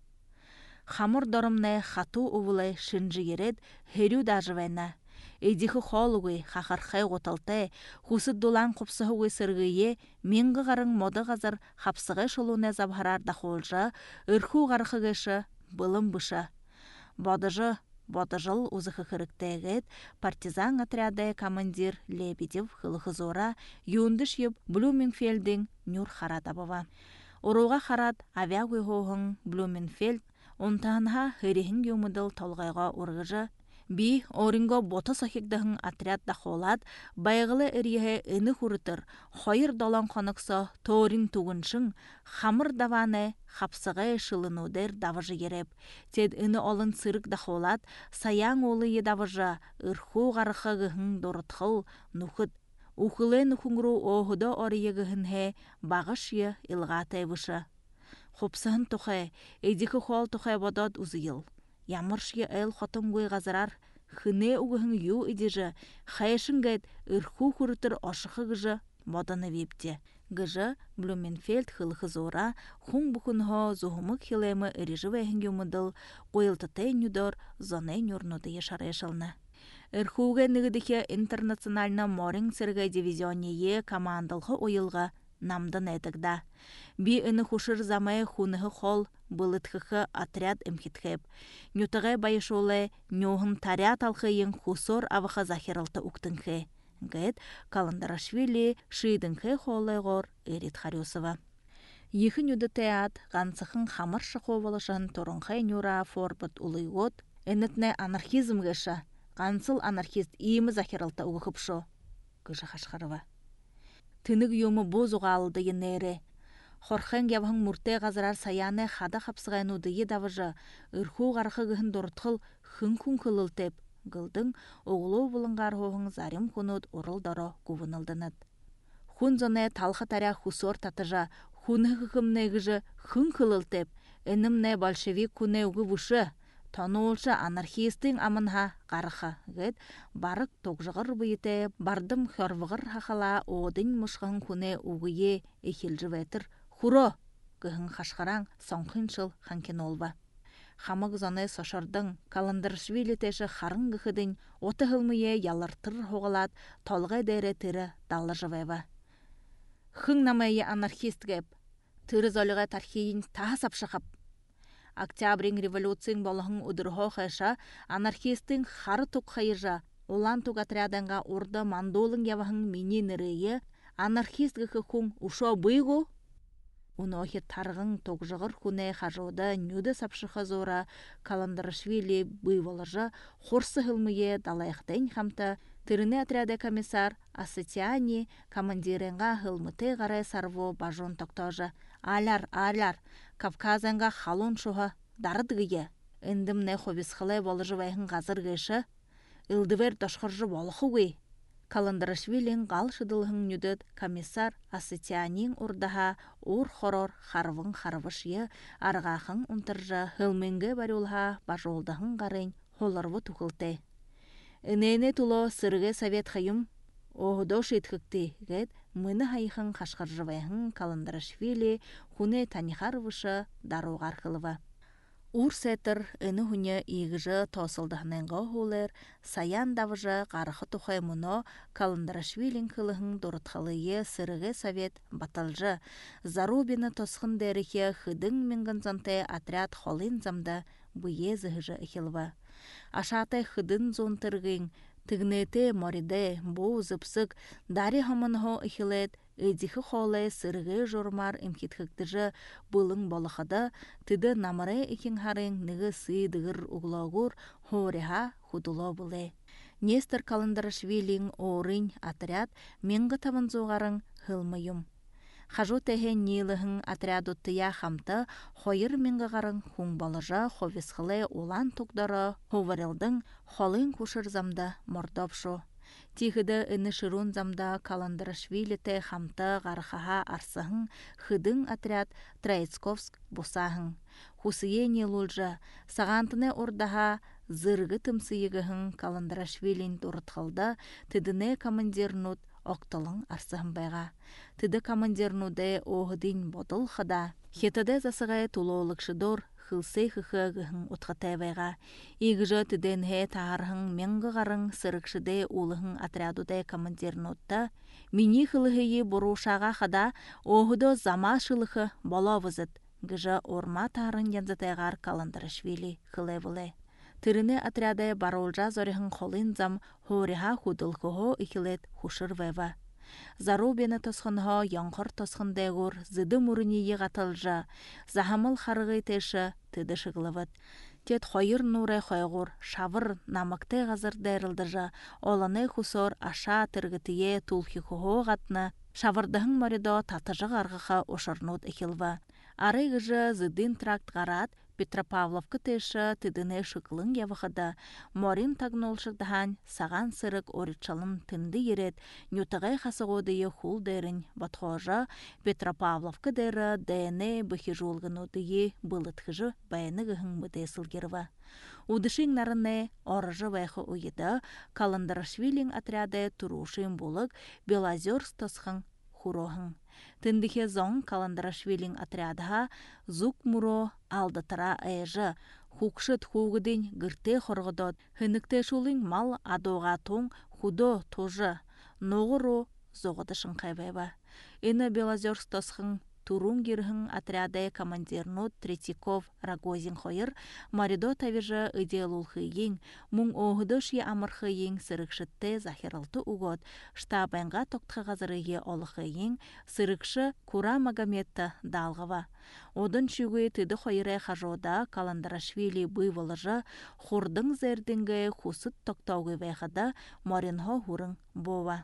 Хамыр дорымнай хату увылай шынжы еред, херю дажывайна. Эдихы холугы, хахархай ғоталтай, хусы дулан құпсығы сыргые, менгі ғарың моды ғазыр хапсығы шолуне забхарар дахолжа, үрху ғарқығышы, былым бұша. Бодыжыл ұзықы қырықтайғыд, партизан отряды командир Лебедев хылығы зора, юндыш еп Блюменфельдің нүр харадабыва. Уруға харад авиагы хоғын Блюменфельд, онтанға хырихін юмыдыл толғайға ұрғыжы, Би оринго бота сахикдахын отряд дахолад, байгылы эрьеhe ыны хурытыр, хойыр долан қонықса торин тугыншың, хамыр даваны хапсығы шылынудер давыжы ереп. Тед ыны олын сырык дахолад, саяң олы едавыжа, ырху ғарықығығын дорытхыл, нухыд. Ухылы нухуңру оғыда орыегіхінхе бағышы илғатай вышы. Хопсығын тұхай, эдікі хол тұхай бодод ұзыйыл. Ямыршығы әл хотын гой ғазарар, хыне уғығын ю идежі, хайшын гайд үрху хүрітір ашықы ғыжы боданы вепте. Ғыжы Блюменфельд хылығы зора, хуң бұқынға зұғымық хилемі үрежі вәйхін юмыдыл, қойылтытай нүдор, зонай нүрнуды ешарайшылны. Үрхуға нүгідіке интернациональна морин сіргай дивизионие командалғы ойылға намдан этигда. Би ыны хушыр замай хуныхы хол былытхыхы отряд эмхитхеп. Нютагай байышолы нёхын тарят алхыйын хусор авыха захиралты уктынхе. Гэт Каландарашвили шыйдынхе холайгор Эрит Харюсова. Ехін үді теат ғанцықын хамыр шықовалышын торынхай нюра форбыт улыйгот, энетне анархизм гэша, ғанцыл анархист иімі захиралта уғыпшо. Гыжы Хашқарова. Тыныг юмы боз уғалды енере. Хорхен явхын мурте ғазырар саяны хада хапсығайын удыйы давыжы, ұрху ғарқы ғын дорытқыл хын-күн кылылтеп, гылдың оғылу бұлыңғар хоғын зарим құнуд урыл-доро гувынылдынат. Хун зоне талхы таря хусор татыжа, хуны хықымне ғыжы хын кылылтеп, энімне большевик күне уғы бұшы, тонулшы анархистың амынха қарыха, гет барық тоғжығыр бұйыте, бардым хөрвығыр хақала одын мұшқын күне уғые ехілжі ветір, хуро, гыхын Хашқараң соңқын шыл ханкен олба. Хамық зоны сошырдың, Каландарашвили теші қарын ғықыдың, оты ғылмые ялыртыр хоғалат, толғай дәрі тірі далы жывайва. Хың намайы анархист геп, тірі золыға тархейін таға сапшықып. Октябрин революцияң болығын ұдырхо қайша, анархистың қары тұқ қайыжа, олан тұқ отрядыңға орда мандолың явахың мені нірейі, анархист ғықы құң ұшо бұйғу? Унохи тарғын тоғжығыр күне қажуды нүді сапшықы зора Каландарашвили бұйвалыжы хорсы ғылмые далайықтың қамты, тіріне отряда комиссар Асытяни командиренға ғылмыты ғарай сарво бажон тоқтожы. Аляр, Кавказанға халон шуға дарыдығые. Үндімне хобисқылай болыжы вайхын ғазыр ғышы. Үлдівер дошқыржы болықы ғый. Каландарашвилин ғал шыдылғын нүдіт комиссар Асытянин ұрдаға ұр хорор харвын харвышия арғақын ұнтыржа ғылменге барулға бажолдағын ғарын холарвы тұқылты. Үнейне тұло сырғы совет хайым оғыдо шетхікті ғет мұны хайықын қашқаржывайхын Каландарашвили хуне танихарвышы даруғар қылыва. Ур сетір үні хүне игіжі тосылдығыныңға хулер, саян давыжы қарықы тұхай мұно Каландарашвилин қылығын дұрытқалые сырығы совет баталжы. Зарубины тосқын дәріхе хыдың менгінзанты отряд холын замда бұе зығыжы әхілва. Ашатай хыдын зонтырғын, тігнеті мориде, бұу зыпсық, дари хамынғы әхілет, Эдихы холы сырғы жормар имкетхіктіжі бұлың болықыды, тыды намыры екен харың нығы сыйдығыр ұғылауғыр хореха худуло бұлы. Нестер Каландарашвилин орын отряд менгі табын зоғарын ғылмайым. Хажу тәхен неліғын отряду тыя хамты хойыр менгі ғарын хуң балыжа ховесқылы олан тұқдары ховарелдің холын күшір замда мордопшу. Тихыды үні шырун замда Каландарашвили те хамты ғарқаға арсығын хыдың отряд Троицковск бұсағын. Хусые нелулжа, сағантыны ордаға зырғы тымсыйығығын Каландарашвилин дұрытқылды, тыдыны командирнут оқтылың арсығын байға. Тыды командирнуды оғыдын бодыл қыда. Хетіде засығай тулолықшыдор хылсей хыхығығын ұтқытай байға. Игіжі тыденге тағарғын менгі ғарын сырықшыды улығын отрядуды командирнутты. Мини хылығыйы бұрушаға қыда оғыды зама шылығы болавызыд. Гіжі орма тағарын янзатайғар Каландарашвили хылай-вылай. Тырыны отряды баролжа зорихын холын зам хориха худылқығы ихилет хушыр вайва. Зарубені тосқынға яңқыр тосқындайғыр зыды мұрынейі ғатылжа, захамыл харығы теші тыды шығылывыд. Тет хойыр нұрай хойғыр, шавыр намықтай ғазыр дайрылдыжа, оланы хусор аша тыргытые тулхи құғы ғатны, шавырдығын моридо татыжы ғарғыға ошырнуд ихилва. Ары ғыжы зыдын тракт ғарат, Петропавловка теші тыдыны шықлың явықыды. Морин тагнолшықдыған саған сырық оритшалын тынды ерет, нютығай қасығодыйы хул дәрін батқожа Петропавловка дәрі дәйіні бұхи жолғынудыйы бұлытқыжы бәйіні ғың мұдайсылгерва. Удышың нарыны орыжы вайқы ұйыды, Каландарашвилин отряды тұрушын болық Белозерск тосқын хурохын. Тындыхе зоң Каландарашвилин отрядыға зук муро алдытыра әйжі, хукшыт хуғыдың гірте хорғыдот, хыныкте шулың мал адоға тоң худо тожы, ноғыру зоғыды шынқайбайба. Ины Белозерск тосқын Турунгирхын отряды командирнут Третьяков Рогозин хойыр, Маридо тавижа идеалулхыйын, мұң оғыдыш амырхыйын сырықшытты захиралты угод, штабайнға тоқтығазырыге олықыйын, сырықшы Кура Магометті далғыва. Одын чүгі тыды хойыры хажода Каландарашвили бұйвылыжы, хурдың зердіңгі хусыт тоқтауғы вайғыда Маринхо хурың бова.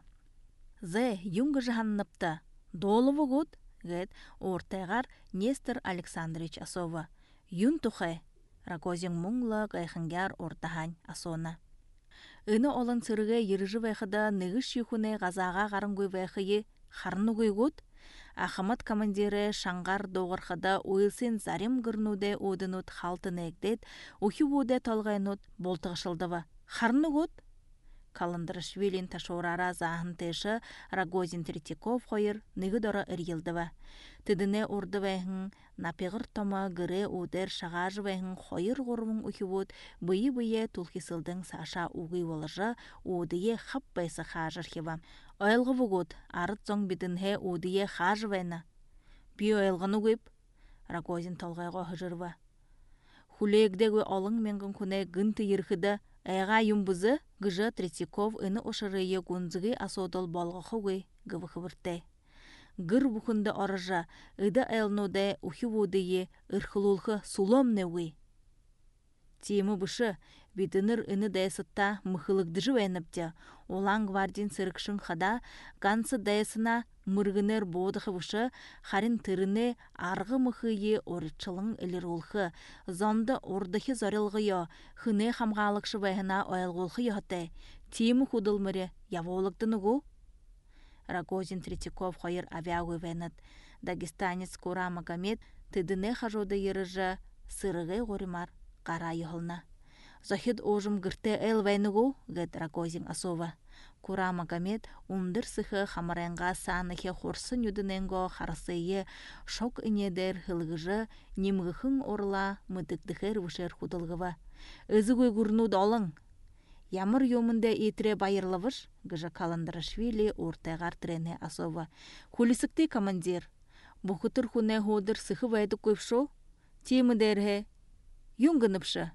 Зе юңғы жаханныпты, долывы гуд, гет ортайғар Нестор Александрович Асова. Юн тухай, Рогозин мұңлы гайхынгар ортахань асона. Үні олон сырығы еріжі вайқыда нығыш юхуне ғазаға ғарыңгөй вайқыйы қарынугөй гуд, Ахамат командиры шаңғар доғырқыда уылсын зарим гырнуде одынут халтын эгдет, ухи воде талғайнут болтығышылдыва. Қарыны гуд? Каландарашвилин ташорара заһын тэші Рогозин Третьяков хойыр нығыдора үргелдіва. Тыдыне ордывайхын напеғыр тома гыре удер шағажывайхын хойыр ғорвың ухивуд бұйы-бұйы тулхисылдың саша уғый олыжы удые хаппайсы хажыр хева. Ойлғы вұгуд, арыт зоң бідінге удые хажывайна. Би ойлғыны көйп, Рогозин талғайға хыжырва. Хулегдегі олың менгін күне гынты ерхіді Айға юмбызы гыжа Третьяков ыны ошырые гунзыгы асодол болғықы гывықы Гыр бұхынды орыжа, ыды айлнуде ухивудые ырхылулхы суломнеуы. Темі бұшы, бедінір ыны дайсытта мұхылыгдыжы вайныпте, олан гвардин сырықшын қада, гансы дайсына мұргынер бодықы бұшы, харин тырыны арғы мұхые орытшылың ілір олқы, зонды ордықы зорылғыйо, хыны хамғалықшы вайына ойылғылқы йоғыты, темі худылмыры яволықтыны ғу? Рогозин Третьяков хойыр авиагой вайнат, Дагестанец Кура Магомет тыдыны хажоды ерыжы сырығы ғоримар қара йығылна. Захид ожым гырте әл вайныгу, гет Рогозин Асова. Кура Магомет умдыр сыхы хамарайнға саныхе хорсын юдыненго харысые шок инедер хылгыжы немгіхын орла мыдыкдыхер вышер худылгыва. Өзігой гурну долың. Ямыр йомынде етіре байырлывыш, гыжа Каландарашвили ортайғар трене Асова. Хулисыкты командир. Бұқытыр хуне ходыр сыхы вайды көпшо? Темі дәрге. Юңгыныпшы.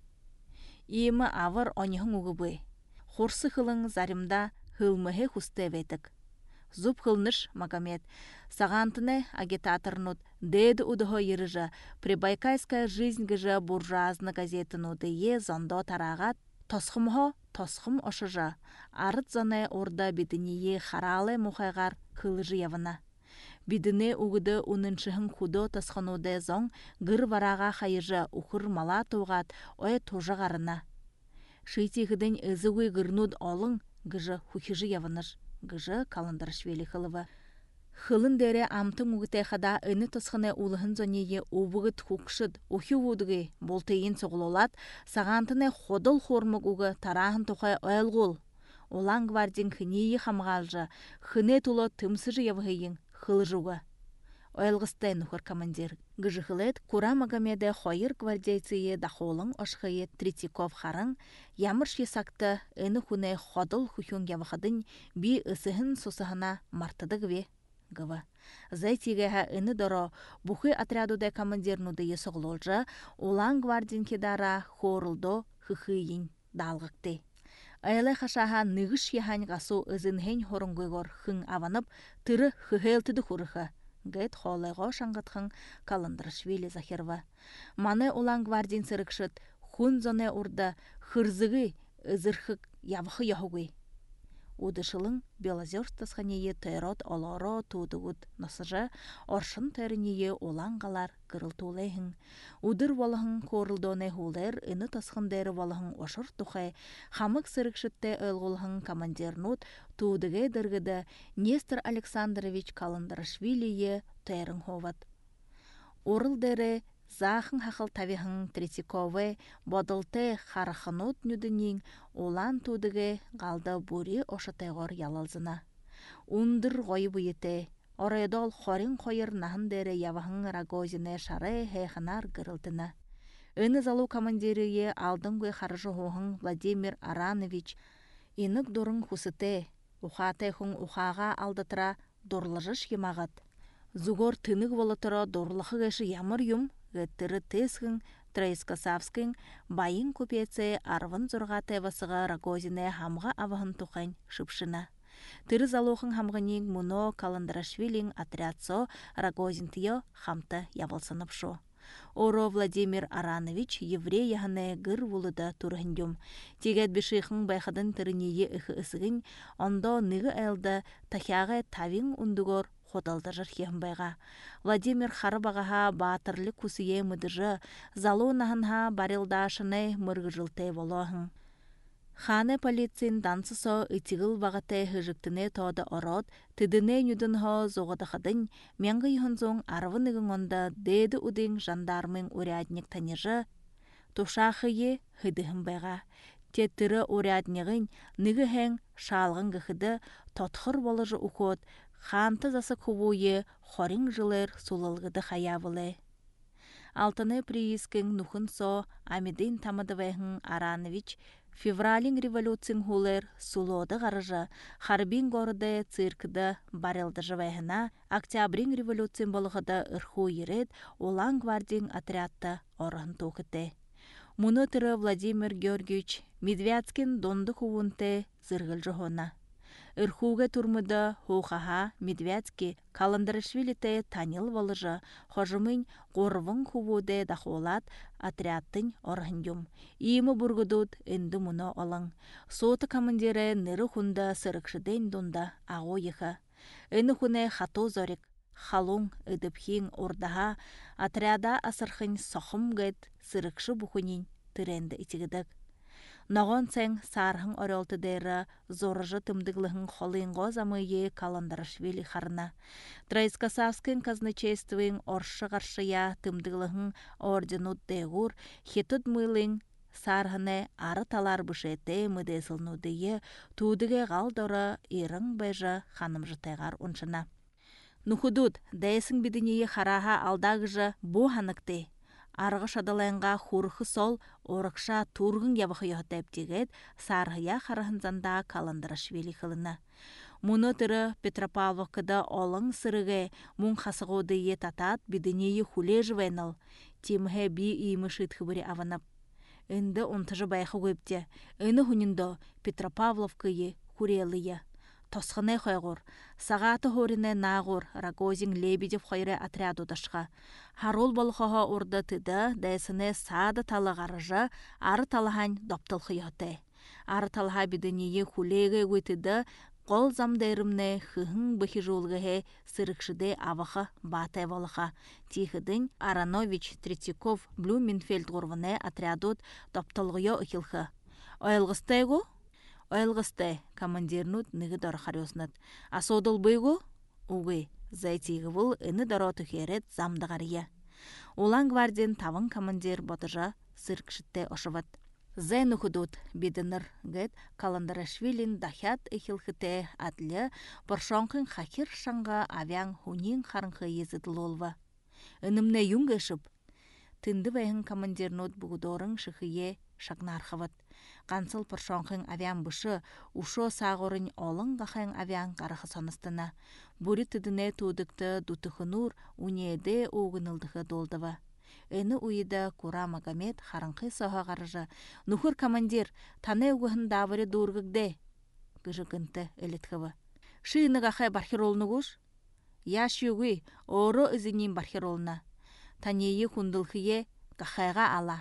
Емі авыр оныхың уғыбы. Хорсы хылың заримда хылмыхе хусты вәйтік. Зуб хылныш, Магомет. Сағантыны агитаторнут деді удығы еріжі. Прибайкайская жизнь гыжа буржуазны газетынуды е зондо тарағат. Тосқымхо, тосқым ошыжа. Арыт зоны орда бедіние харалы мұхайғар кылыжы явына. Бидіне угыды уныншыхын худо тосқынуды зоң гыр вараға хайыжа ухыр мала туғат ой тожы ғарына. Шыйтиғыдың өзігой гырнуд олың гыжы хухижы явыныш. Гыжы Каландарашвили хылыва. Хылын дәрі амтың уғытайқада үні тосқыны улығын зонеге убығыт хукшыд ухи удығы болтайын соғылолат, сағантыны ходыл хормық уғы тарағын тоқай ойлғол. Олан гвардин хынейі хамғалжы, хыне тулы тымсыжы явығайын хылжуға. Ойлғыстай нұхыр командир. Гыжы хылет Кура Магомеде хойыр гвардейцие дахолың ошқайы Третьяков харың, ямыр шесакты үні хуне ходыл хухюн явықадың би ысыхын сосығына мартыдығве. Гыва. Зайтигеха үні доро бұхы отрядуде командирнуды есоғылолжы, олан гвардин кедара хорылдо хыхыйын далғықты. Айлы хашаха нығыш ехань ғасу ызынхен хорыңгойгор хың аванып, тыры хыхелтіді хурыхы. Гэт холайго шаңғытхың Каландарашвили захирва. Маны олан гвардин сырықшыт, хун зоне урда хырзығы ызырхык явықы яхугы. Удышылың Белозерск тасханее тайрот олоро тудугут насыжа, оршын тәрінее оланғалар кырылтулайхың. Удыр валахың корылдоне хулер, үні тасхындары валахың ошыр тухай, хамык сырықшытты өлгулхың командирнут тудыге дыргыды Нестор Александрович Каландарашвилие тайрың ховат. Орыл дәрі Захын хақыл тавихын Третьяковы бодылты харахынут нүдінен олан тудыге қалды бұри ошатайғыр ялалзына. Ундыр ғой бұйыты, орайдол хорин қойыр нахын дәрі явахын Рогозине шары хейханар гырылтына. Үні залу командирие алдың ғой харжы хоғын Владимир Аранович, инық дұрын хусыты, ухатай хун ухага алдытыра дорлыжыш емағат. Зугор тынык болотыро дорлахы гэши ямар юм, гэттірі тесхін Трейскасавскин байын купеце арвын зургаты васыға Рогозине хамға авахын тухайн шыпшына. Тыры залохын хамғынин муно Каландарашвилин отрядсо Рогозинтио хамта явылсынып шо. Оро Владимир Аранович еврей яханы гыр вулыда турхындюм. Тегет бішіхін байқадын тырыние үхі ысығын, ондо ныгы әлді тахяғы тавин ундугор хоталдажыр байға. Владимир Харыбағаға батырлы кусие мұдыжы, залонахынға барилдашыны мұргыжылтай болуғын. Ханы полицин дансысо итигыл бағатай хыжыктыны тоды ород, тыдыны нүдінхо зоғадақадын, менгі юхынзон арвыныгын онда дэді удың жандармын урядник танежы, тушахые хыдыхын байға. Теттірі уряднигын ныгы хэң шалғын гыхыды тотхыр болыжы ухот, ханты засы кубуе хорин жылыр сулылгыды хаявылы. Алтыны приискін нухын со Амидин Тамадывайхын Аранович февралин революцин хулер сулоды гарыжы харбин горды циркды барылды жывайхына октябрин революцин болғыды ырху ерет олан гвардин отрядты орын тоқыты. Мұны тыры Владимир Георгиевич Медвядскин донды хувынты зыргыл жохона. Ирхуге турмыда хухаха Медвядский Каландарашвилите танил волыжы, хожымын горвын хувуде дахолат отрядтын орхындюм. Имы бургудут инды мұны олың. Соты командиры ныры хунда сырыкшыден донда ағо ехы. Іні хуне хато зорик, халун ыдыпхин ордаха отряда асырхын соқым гэд сырыкшы бухунин тыренді итігідік. Ногон сәң сархын орелты дәрі зорыжы тымдыглыхын холынго замые Каландарашвили харна. Трейскасавскин казначействын оршы қаршыя тымдыглыхын орденут дегур хетуд мылың сархыны ары талар бішеті мүдесілнудые тудыге ғалдоры ирың бәжі ханым жытайғар ұншына. Нухудуд, дәйсің бідінее хараға алдағыжы бұ ханыкты. Арғы шадалайынға хурхы сол орықша турғын ябықы йоқтайып дегет сарғыя қарахынзанда Каландарашвили қылына. Мұны түрі Петропавловкада олың сырығы мұн қасығуды етатат бідінее хуле жывайнал. Темхе би имышыт хыбыры аванап. Үнді онтыжы байқы көпте. Үні хүніндо Петропавловкайы хурелые. Тосқыны қойғыр, сағаты хоріне нағыр Рогозин Лебедев қойры отряду дашқа. Харол болғыға орды тыды, дәсіне сады талығарыжы, ары талыған доптыл қияты. Ары талыға бідінее хулеге өтіді, қол замдайрымны хыхын бұхи жолғығы сырықшыды авақы батай болыға. Тихыдың Аранович, Третьяков, Блюменфельд ғырвыны отрядут доптылғыё ұхилхы. Ойылғыстайғы? Ойлғысты, командирнут ныгы дары қариоснат. Асодыл бұйғы? Уғы, зайтиғы бұл үні дары түхерет замдығария. Олан гвардин тавын командир батыжа сыркшытты ошыват. Зән ұхудут бедінір гэт Каландарашвилин дахят эхилхыте атлы бұршонқын хакир шаңға авян хунин харынқы езіділ олва. Үнімне юңгешіп, тынды бәйін командирнут бұғыдорын шықые шагнархават. Қансыл пұршонқын авиан бұшы, ұшо сағырын олың ғақын авиан қарықы соныстына. Бүрі түдіне тудықты дутықынур унеде оғынылдығы долдыва. Әні уйыда Кура Магомед харынқы соға қарыжы. Нұхыр командир, таны өғін давыры дұрғыгде. Гыжығынты әлітхіві. Шыйны ғақай бархиролны ғыш? Яш юғы, оры үзінен бархиролна. Танейі құндылқые ғақайға ала.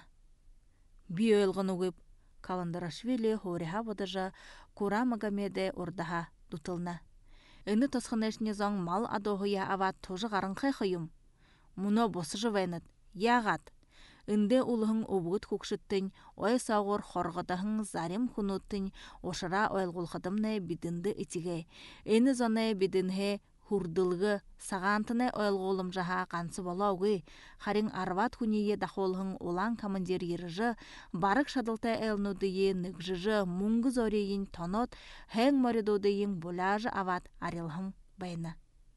Би өлғын ұғып, Каландарашвили хориха водажа Кура Магомеде ордаха дутылна. Үні тосқынешіне зоң мал адоғыя ават тожы ғарынқай қойым. Мұны босы жывайнат, яғат. Үнде ұлығын обуғыт көкшіттін, ой сауғыр қорғыдағын зарим құнуттын, ошыра ойлғылқыдымны бідінді итіге. Үні зоны бідінге хурдылғы сағантыны ойлғолым жаға қансы болауғы. Харин арват хүние дақолғын олан командир еріжі, барық шадылтай әлнудыйы нүгжіжі мұңғы зорейін тонот, хэң моридудыйын бұлажы ават арилғын байына.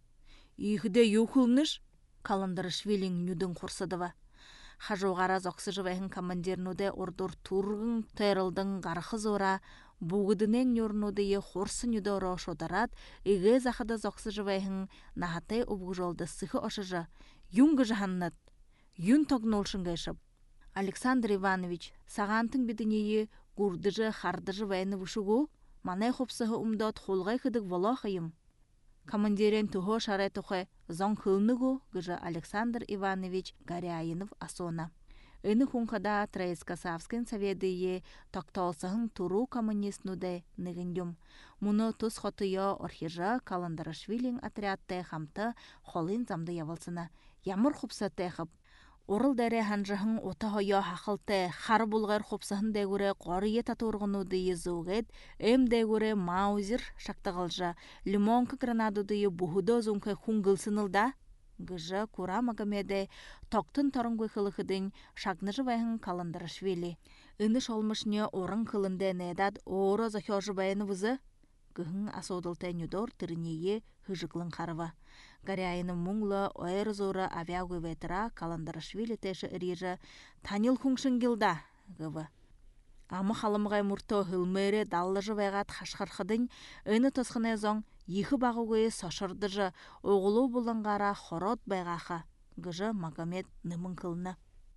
Үйхіде юқылныш? Каландарашвилин нүдің құрсыдыва. Хажуғара зоқсы жывайын командирнуде ордур турғын тайрылдың ғарқы зора, Бугыдынен нёрнудые хорсын юдоро шодарат, иге захада зоксы живайхын нахатай обгужолды сыхы ошыжа, юнгы жаханнат, юн тогнолшын гайшып. Александр Иванович, сағантың бедінейі гурдыжы хардыжы вайны вышугу, манай хопсығы умдот холгай кыдык волохайым. Командирен тухо шарай тухай зон хылныгу, гыжы Александр Иванович Горяинов асона. Ыны хункада Троицко-Савскин советые токтолсығын туру коммунистнуде нығындым. Мұны тұс хотыйо орхижа Каландарашвилин отрядты хамты холын замды явылсына. Ямыр хупса тәхіп. Орыл дәрі ханжығын отахойо хақылты хар булғар хупсығын дәгірі қорые татурғынуды езуғет, әм дәгірі маузер шақтығылжа, лимонка гранадуды бұхудо зункай хунгылсынылда. Гыжа Кура Магомеде тоқтын торыңгой қылықыдың шагныжы вайхын Каландарашвили. Үніш олмышне орын қылынды недад оро захёжы байыны вызы. Гыхын асодылтай нюдор тірінее хыжықлын қарыва. Горяйны мұңлы ойыр зоры авиагы ветра Каландарашвили тәші үрежі танил хұңшын гилда, гывы. Амы халымғай мұрто хылмері даллыжы вайғат хашқарқыдың өні тосқыны зоң ехі бағуғы сошырдыжы оғылу бұлыңғара хорот байғақа, гыжы Магомед нымын қылына.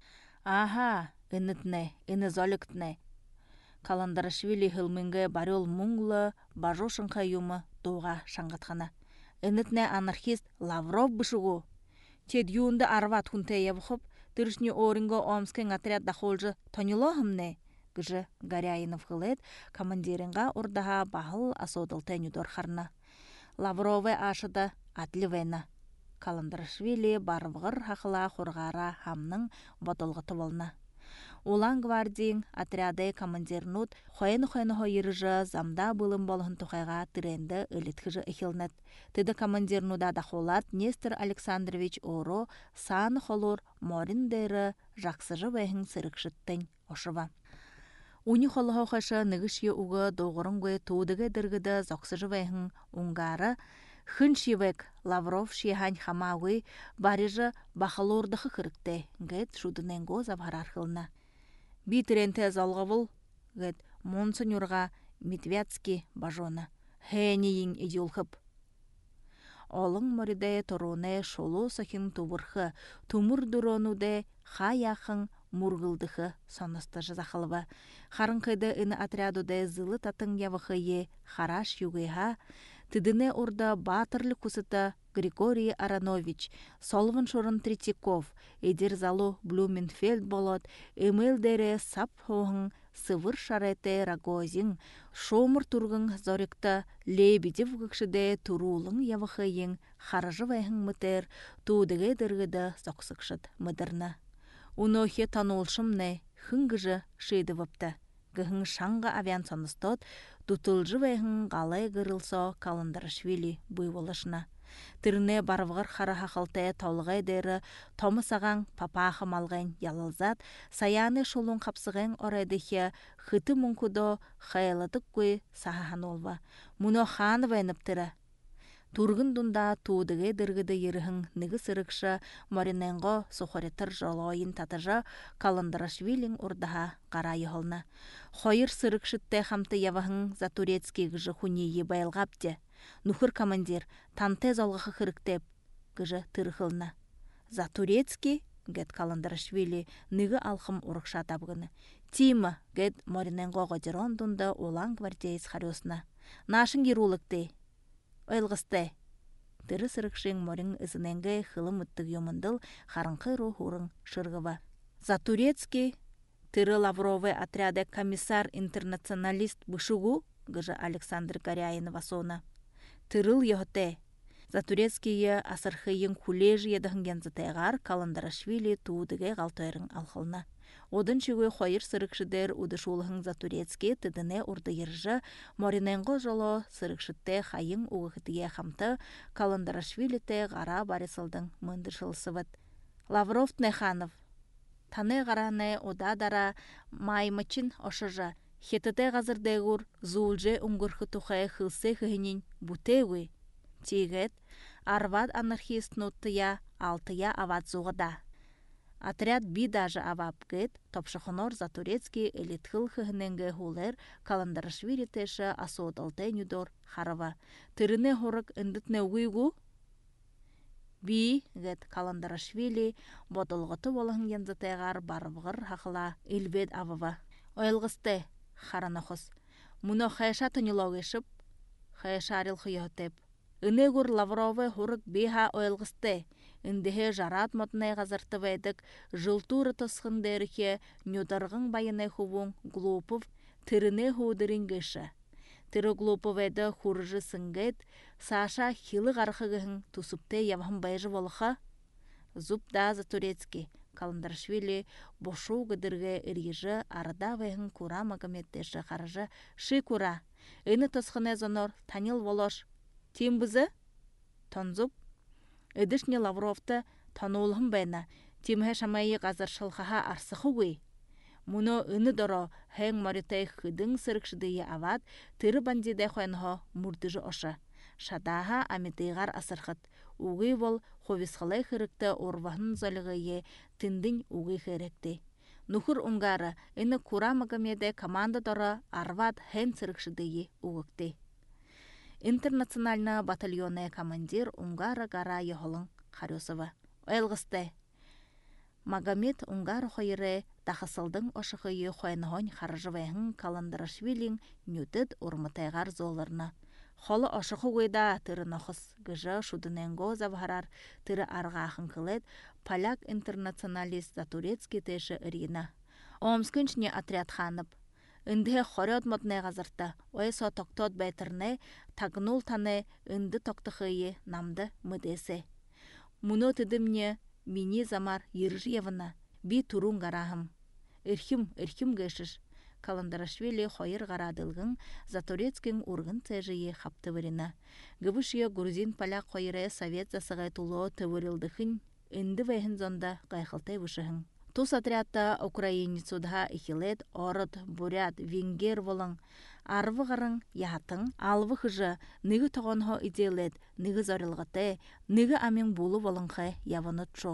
Аха, үнітіне, үні золіктіне. Каландарашвили хылмынғы барел мұңлы бажошын қайымы доға шаңғатқана. Үнітіне анархист Лавров бұшығу. Тед юынды арват хүнтәйе бұқып, түрішіне орынғы омскен отряд дақолжы тонилоғымне. Гыжы Горяинов хылет командиринға ордаға бағыл асодылтай нүдор харна. Лавровы ашыда атлівайна. Каландарашвили барвғыр хақыла қорғара хамның бодолғы тұбылна. Улан гвардиин отряды командирнут хойны-хойны хойырыжы замда былым болғын тұқайға тіренді үліткіжі эхилнет. Тыды командирнуда дақолат Нестор Александрович Оро сан холор мориндері жақсыжы бәйхін сырықшыттың ошыва. Уни холығы қашы нығыши уғы доғырыңғы туыдығы діргіді зоқсыжы бәйхін уңгары хын шивек Лавров шихан хамауы барыжы бақалордығы қырыкты ғет шудыненго завғарар қылына. Битренте залғавыл ғет монсенюрға Медведский бажона. Хәнейін идеулхып. Олың моридая торуне шолу сахин тубырхы, тумур дуронуде хаяхын мургылдығы соныстыжы захылыва. Харынқайды үні отрядуде зылы татын явықые хараш югыйға, тыдыне орда батырлы кусыта Григорий Аронович, Солван Шорын Третьяков, Эдир залу Блюменфельд болот, Эмелдере Сапхоғын, Сывыр шарете Рагозин, Шомыр тургын зорикта Лебедев гыкшыде турулың явықыйын, Харжы вайхын мытер, тудыге дыргыды соқсықшыд мыдырна. Унохе танулшымне хынгыжы шейді вапты. Гыхын шаңға авиан соныстот, тутылжы вайхын ғалай гырылсо Каландарашвили бұйволышына. Тіріне барвғыр қара хақылтая таулығай дәрі томысаған папақы малғайн ялылзат, саяны шолун қапсығын орайдыхе хыты мұңкудо қайылыдық көй сахахан олва. Мұны хан вайныптыры. Тургын дунда туудыге дыргыды еріхін нігі сырықшы Мариненго сухаретір жолойын татыжа Каландарашвилин ордаға қара ехылны. Хойыр сырықшытты хамты явахын за турецкий гыжы хунейі байылғапте. Нухыр командир танте залғықы қырықтеп гыжы тырықылны. За турецкий гет Каландарашвили нігі алқым ұрықша табғыны. Тима гет Мариненго ғодерон дунда олан гвардейс харесна. Нашын герулыкты. Ойлғысты. Тыры сырықшың морин ызыненге хылым үттіг йомындыл харынқы рухурың шырғыва. За турецкий тыры Лавровы отряды комиссар-интернационалист бышугу гыжы Александр Горяинова сона. Тырыл йохте. За турецкие асырхыйын кулежі едіғын гензатайғар Каландарашвили туудыге ғалтойрың алқылна. Одын чүгөй хойыр сырықшыдер удышулығын за турецкий тыдыне урды ержі Мориненго жоло сырықшытте хайын уғытыге хамты Каландарашвилите ғара барысылдың мындышылсывыд. Лавров Неханов. Таны ғараны одадара маймычын ошыжа. Хетіте ғазырдегур зулже ұңғырхы тұхай хылсы хыхынин бұтеуі. Тегет арвад анархист нуттыя алтыя ават зуғыда. Отряд би даже авапгет, топшахонор за турецкий элитхыл хыхненге хулер Каландарашвили теше асоодалте нюдор харава. Тырыне хорык ындытне уйгу? Би, гет Каландарашвили, бодолғыты болығын янзатайғар барыбғыр хақыла илбед авава. Ойлғысты, харанохос. Муно хайша тынылауышып, хайша арил хыйотеп. Инегур Лавровы хурык биха ойлғысты. Индеhe жарат мотнай газарты вайдык, жылтуры тосқын дәріхе, нюдарғын байынай хубун глупов, тырыне худырын гыша. Тыры глупов вайды хуржы сынгайд, Саша хилы ғарқығығын тусупте явхын байжы волыха. Зуб дазы турецкий, Каландарашвили бошу гыдырғы иргижы арда вайхын кура магометтеші қаржы ши кура. Ины тосқыне зонор танил волош. Тим бізі? Тонзуб? Эдішне Лавровты танулығын бәйна, тимхе шамайы ғазар шылғаға арсықы өй. Мұны үні доро хэң маритай хыдың сырықшыдыйы авад, тыры бандидай қойынғы мұрдыжы ошы. Шадаға амитайғар асырқыт. Уғый бол ховисқылай хырықты орвағын золығыйы тіндін уғый хырықты. Нухыр ұңгары үні кура магамеде команда доро арвад хэн сырықшыдыйы уғыкты. Интернациональна батальонная командир Унгара Гара Йохолың Харюсова. Ойлғысты. Магомед Унгар хойыры тақысылдың ошықыйы хойнығын Харжывайхын Каландарашвилин нютыд урмытайғар золырна. Холы ошықы ойда тыры нохыс гыжы шудыненго завхарар тыры арғақын кылет поляк интернационалист за турецкий теші Ирина. Омскынчне отряд ханып. Инде хорят мотне газарта, ойсо токтот бәйтірне, тагнул тане инды токтықыйы намды мыдесе. Муно тыдымне мини замар Ержиевна, би турун гарахым. Ирхим гешіш. Каландарашвили хойыр гарадылгын за турецкин ургын цежие хапты варина. Гыбышия грузин поляк хойыры совет засығай туло тывырылдыхын, инды вайхын зонда гайхылтай вышыхын. Тус отрядта украиницудха ихилет, ород, бурят, венгер волың, арвы ғырың, яхатың, алвы хыжы, ныгы тоғынхо иделет, ныгы зорылғыты, ныгы амин булу волыңхы явыны чо.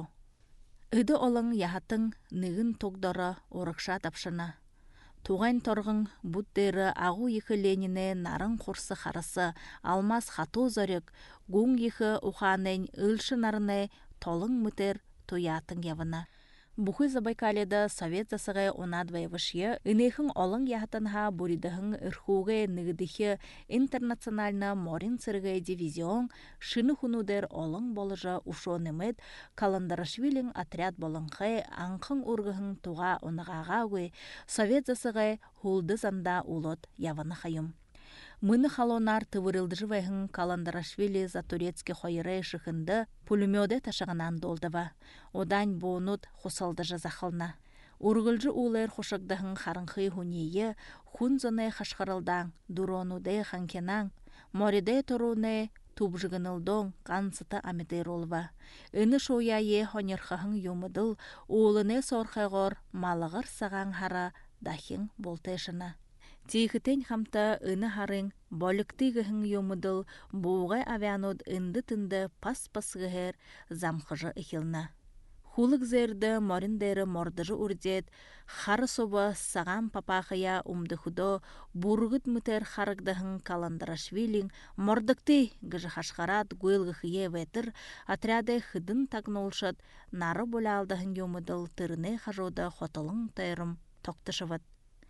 Ыды олың яхатың, ныгын тогдары орықша тапшына. Туғайн торғың бұттері ағу ехі леніне нарын құрсы қарысы, алмаз хату зорек, гуң ехі уханен үлші нарыны толың мүтер туятың явына. Бухы Забайкаледа совет засығай онадвай вышье, инейхің олың яхатанға буридахың үрхуге нігдіхе интернациональна морин сыргай дивизион шыны хунудер олың болыжа ушонымет Каландарашвилин отряд болыңхай аңқың ургыхың туға онығаға өй совет засығай хулды занда улот яваны хайым. Мыны халонар тывырылдыжывайхын Каландарашвили за турецкий хойыры шықынды пулемёде ташығынан долдыва. Одан бонут хусалдыжы захылна. Ургылжы улэр хушагдахын харынхы хуние, хунзоне хашқарылдан, дуронуде ханкенан, мориде торуне тубжыгынылдон қансыты амитер олва. Үні шояе хонерхахын юмыдыл, улыне сорхайғор малығыр саған хара дахин болтешына. Тихітен хамта үні харың, боліктігіхін юмыдыл, буғай авианод үнді-тінді пас-пасығығыр замқыжы ихилна. Хулық зерді мориндері мордыжы үрдет, хары собы саған папақыя умдыхудо бұрғыт мүтер харығдығын Каландарашвилин мордыкты гыжы хашқарат гуйлғықые ветір отряды хыдын тагнолшыд нары боля алдығын юмыдыл тырыне хажода хотылың тайрым тоқтышывыд.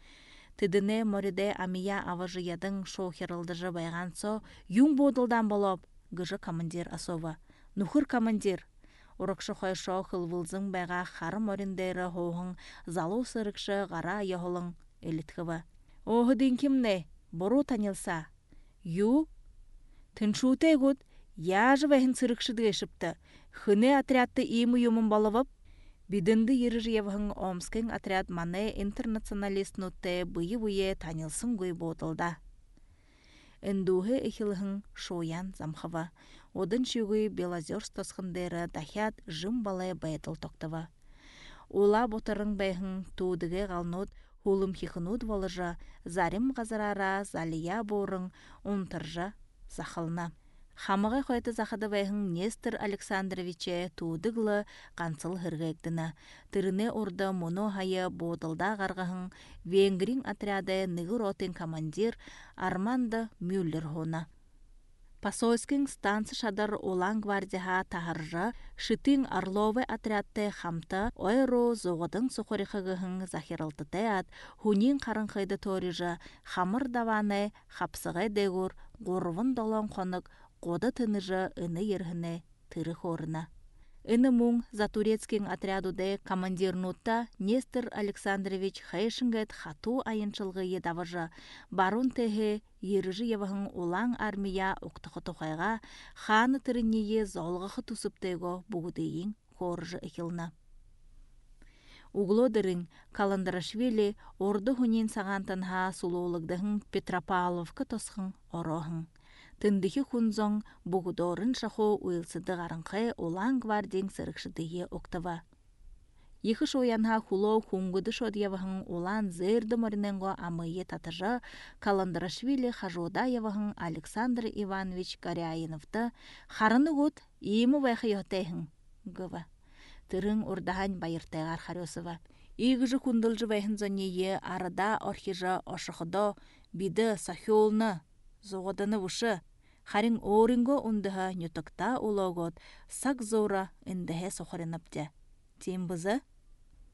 Тыдыне мориде амия аважыядың шоухерылдыжы байғансо, юң бодылдан болып, гыжы командир асова. Нухыр командир. Урықшы қойшо қылвылзың байға қары мориндері хоғың, залу сырықшы ғара яғылың элитхыва. Оғыдың кімне? Бору танилса. Ю? Тыншуытай гуд, яжы вәхін сырықшыды ешіпті. Хыне отрядты имы юмын балывып, бидінді Ержиевхың Омскің отряд маны интернационалист нутте бұйы-бұйы танилсын гөй бодылда. Үндуғы ихилхың шоян замхыва. Одын шүгі Белозерс тосқындері дахят жым балай байтыл тоқтыва. Ола ботырың бәйхің туыдығы ғалнуд хулым хихынуд волыжа, зарим ғазарара залия борың ұнтыржа захылна. Хамыға қойты зақыды байхын Нестор Александровиче туудыглы қансыл хыргайдына. Тырыны орда моно хайы бодылда ғарғахын Венгрин отряды ныгыр отын командир Армандо Мюллер хона. Посольскин станцы шадар Олан гвардияға тахаржа Шытын Орловы отрядты хамта ойро зоғыдың соқорихығығын захиралтытаят, хунин қарынқайды торижа хамыр даваны хапсығай дегур ғорвын долан қонық қоды тыныжа ыны ерхіне тыры хорына. Ыны мұң Затурецкин отрядуды командир нутта Нестор Александрович хайшынгайт хату айыншылғы едавыжа барун тәхе еріжі евахын олаң армия ұқтықы тұқайға ханы тырыннее золғықы тусыптайго бұғыдейін хоржы экилна. Углодырын Каландарашвили орды хунин сағантынға сулуылығдығын Петропавловка тосқын орохын. Тындығы хунзоң бұғыдорын шаху уйлсыды ғарынқы олан гвардин сырықшыдығы оқтава. Ехыш оянға хулоу хунгуды шодьявахын олан зырды мориненго амые татыжа Каландарашвили хажода явахын Александр Иванович Горяиновты харыны год иемі вайхы йотайхын гыва. Тырың ордахань байыртайғар Харёсова. Игіжі хундылжы вайхын зоние арада орхижа ошықыдо биді сахиолны зоғадыны вұшы. Харин оринго ундыға нютыкта улогот сак зора индіге соқырынапте. Тем бізі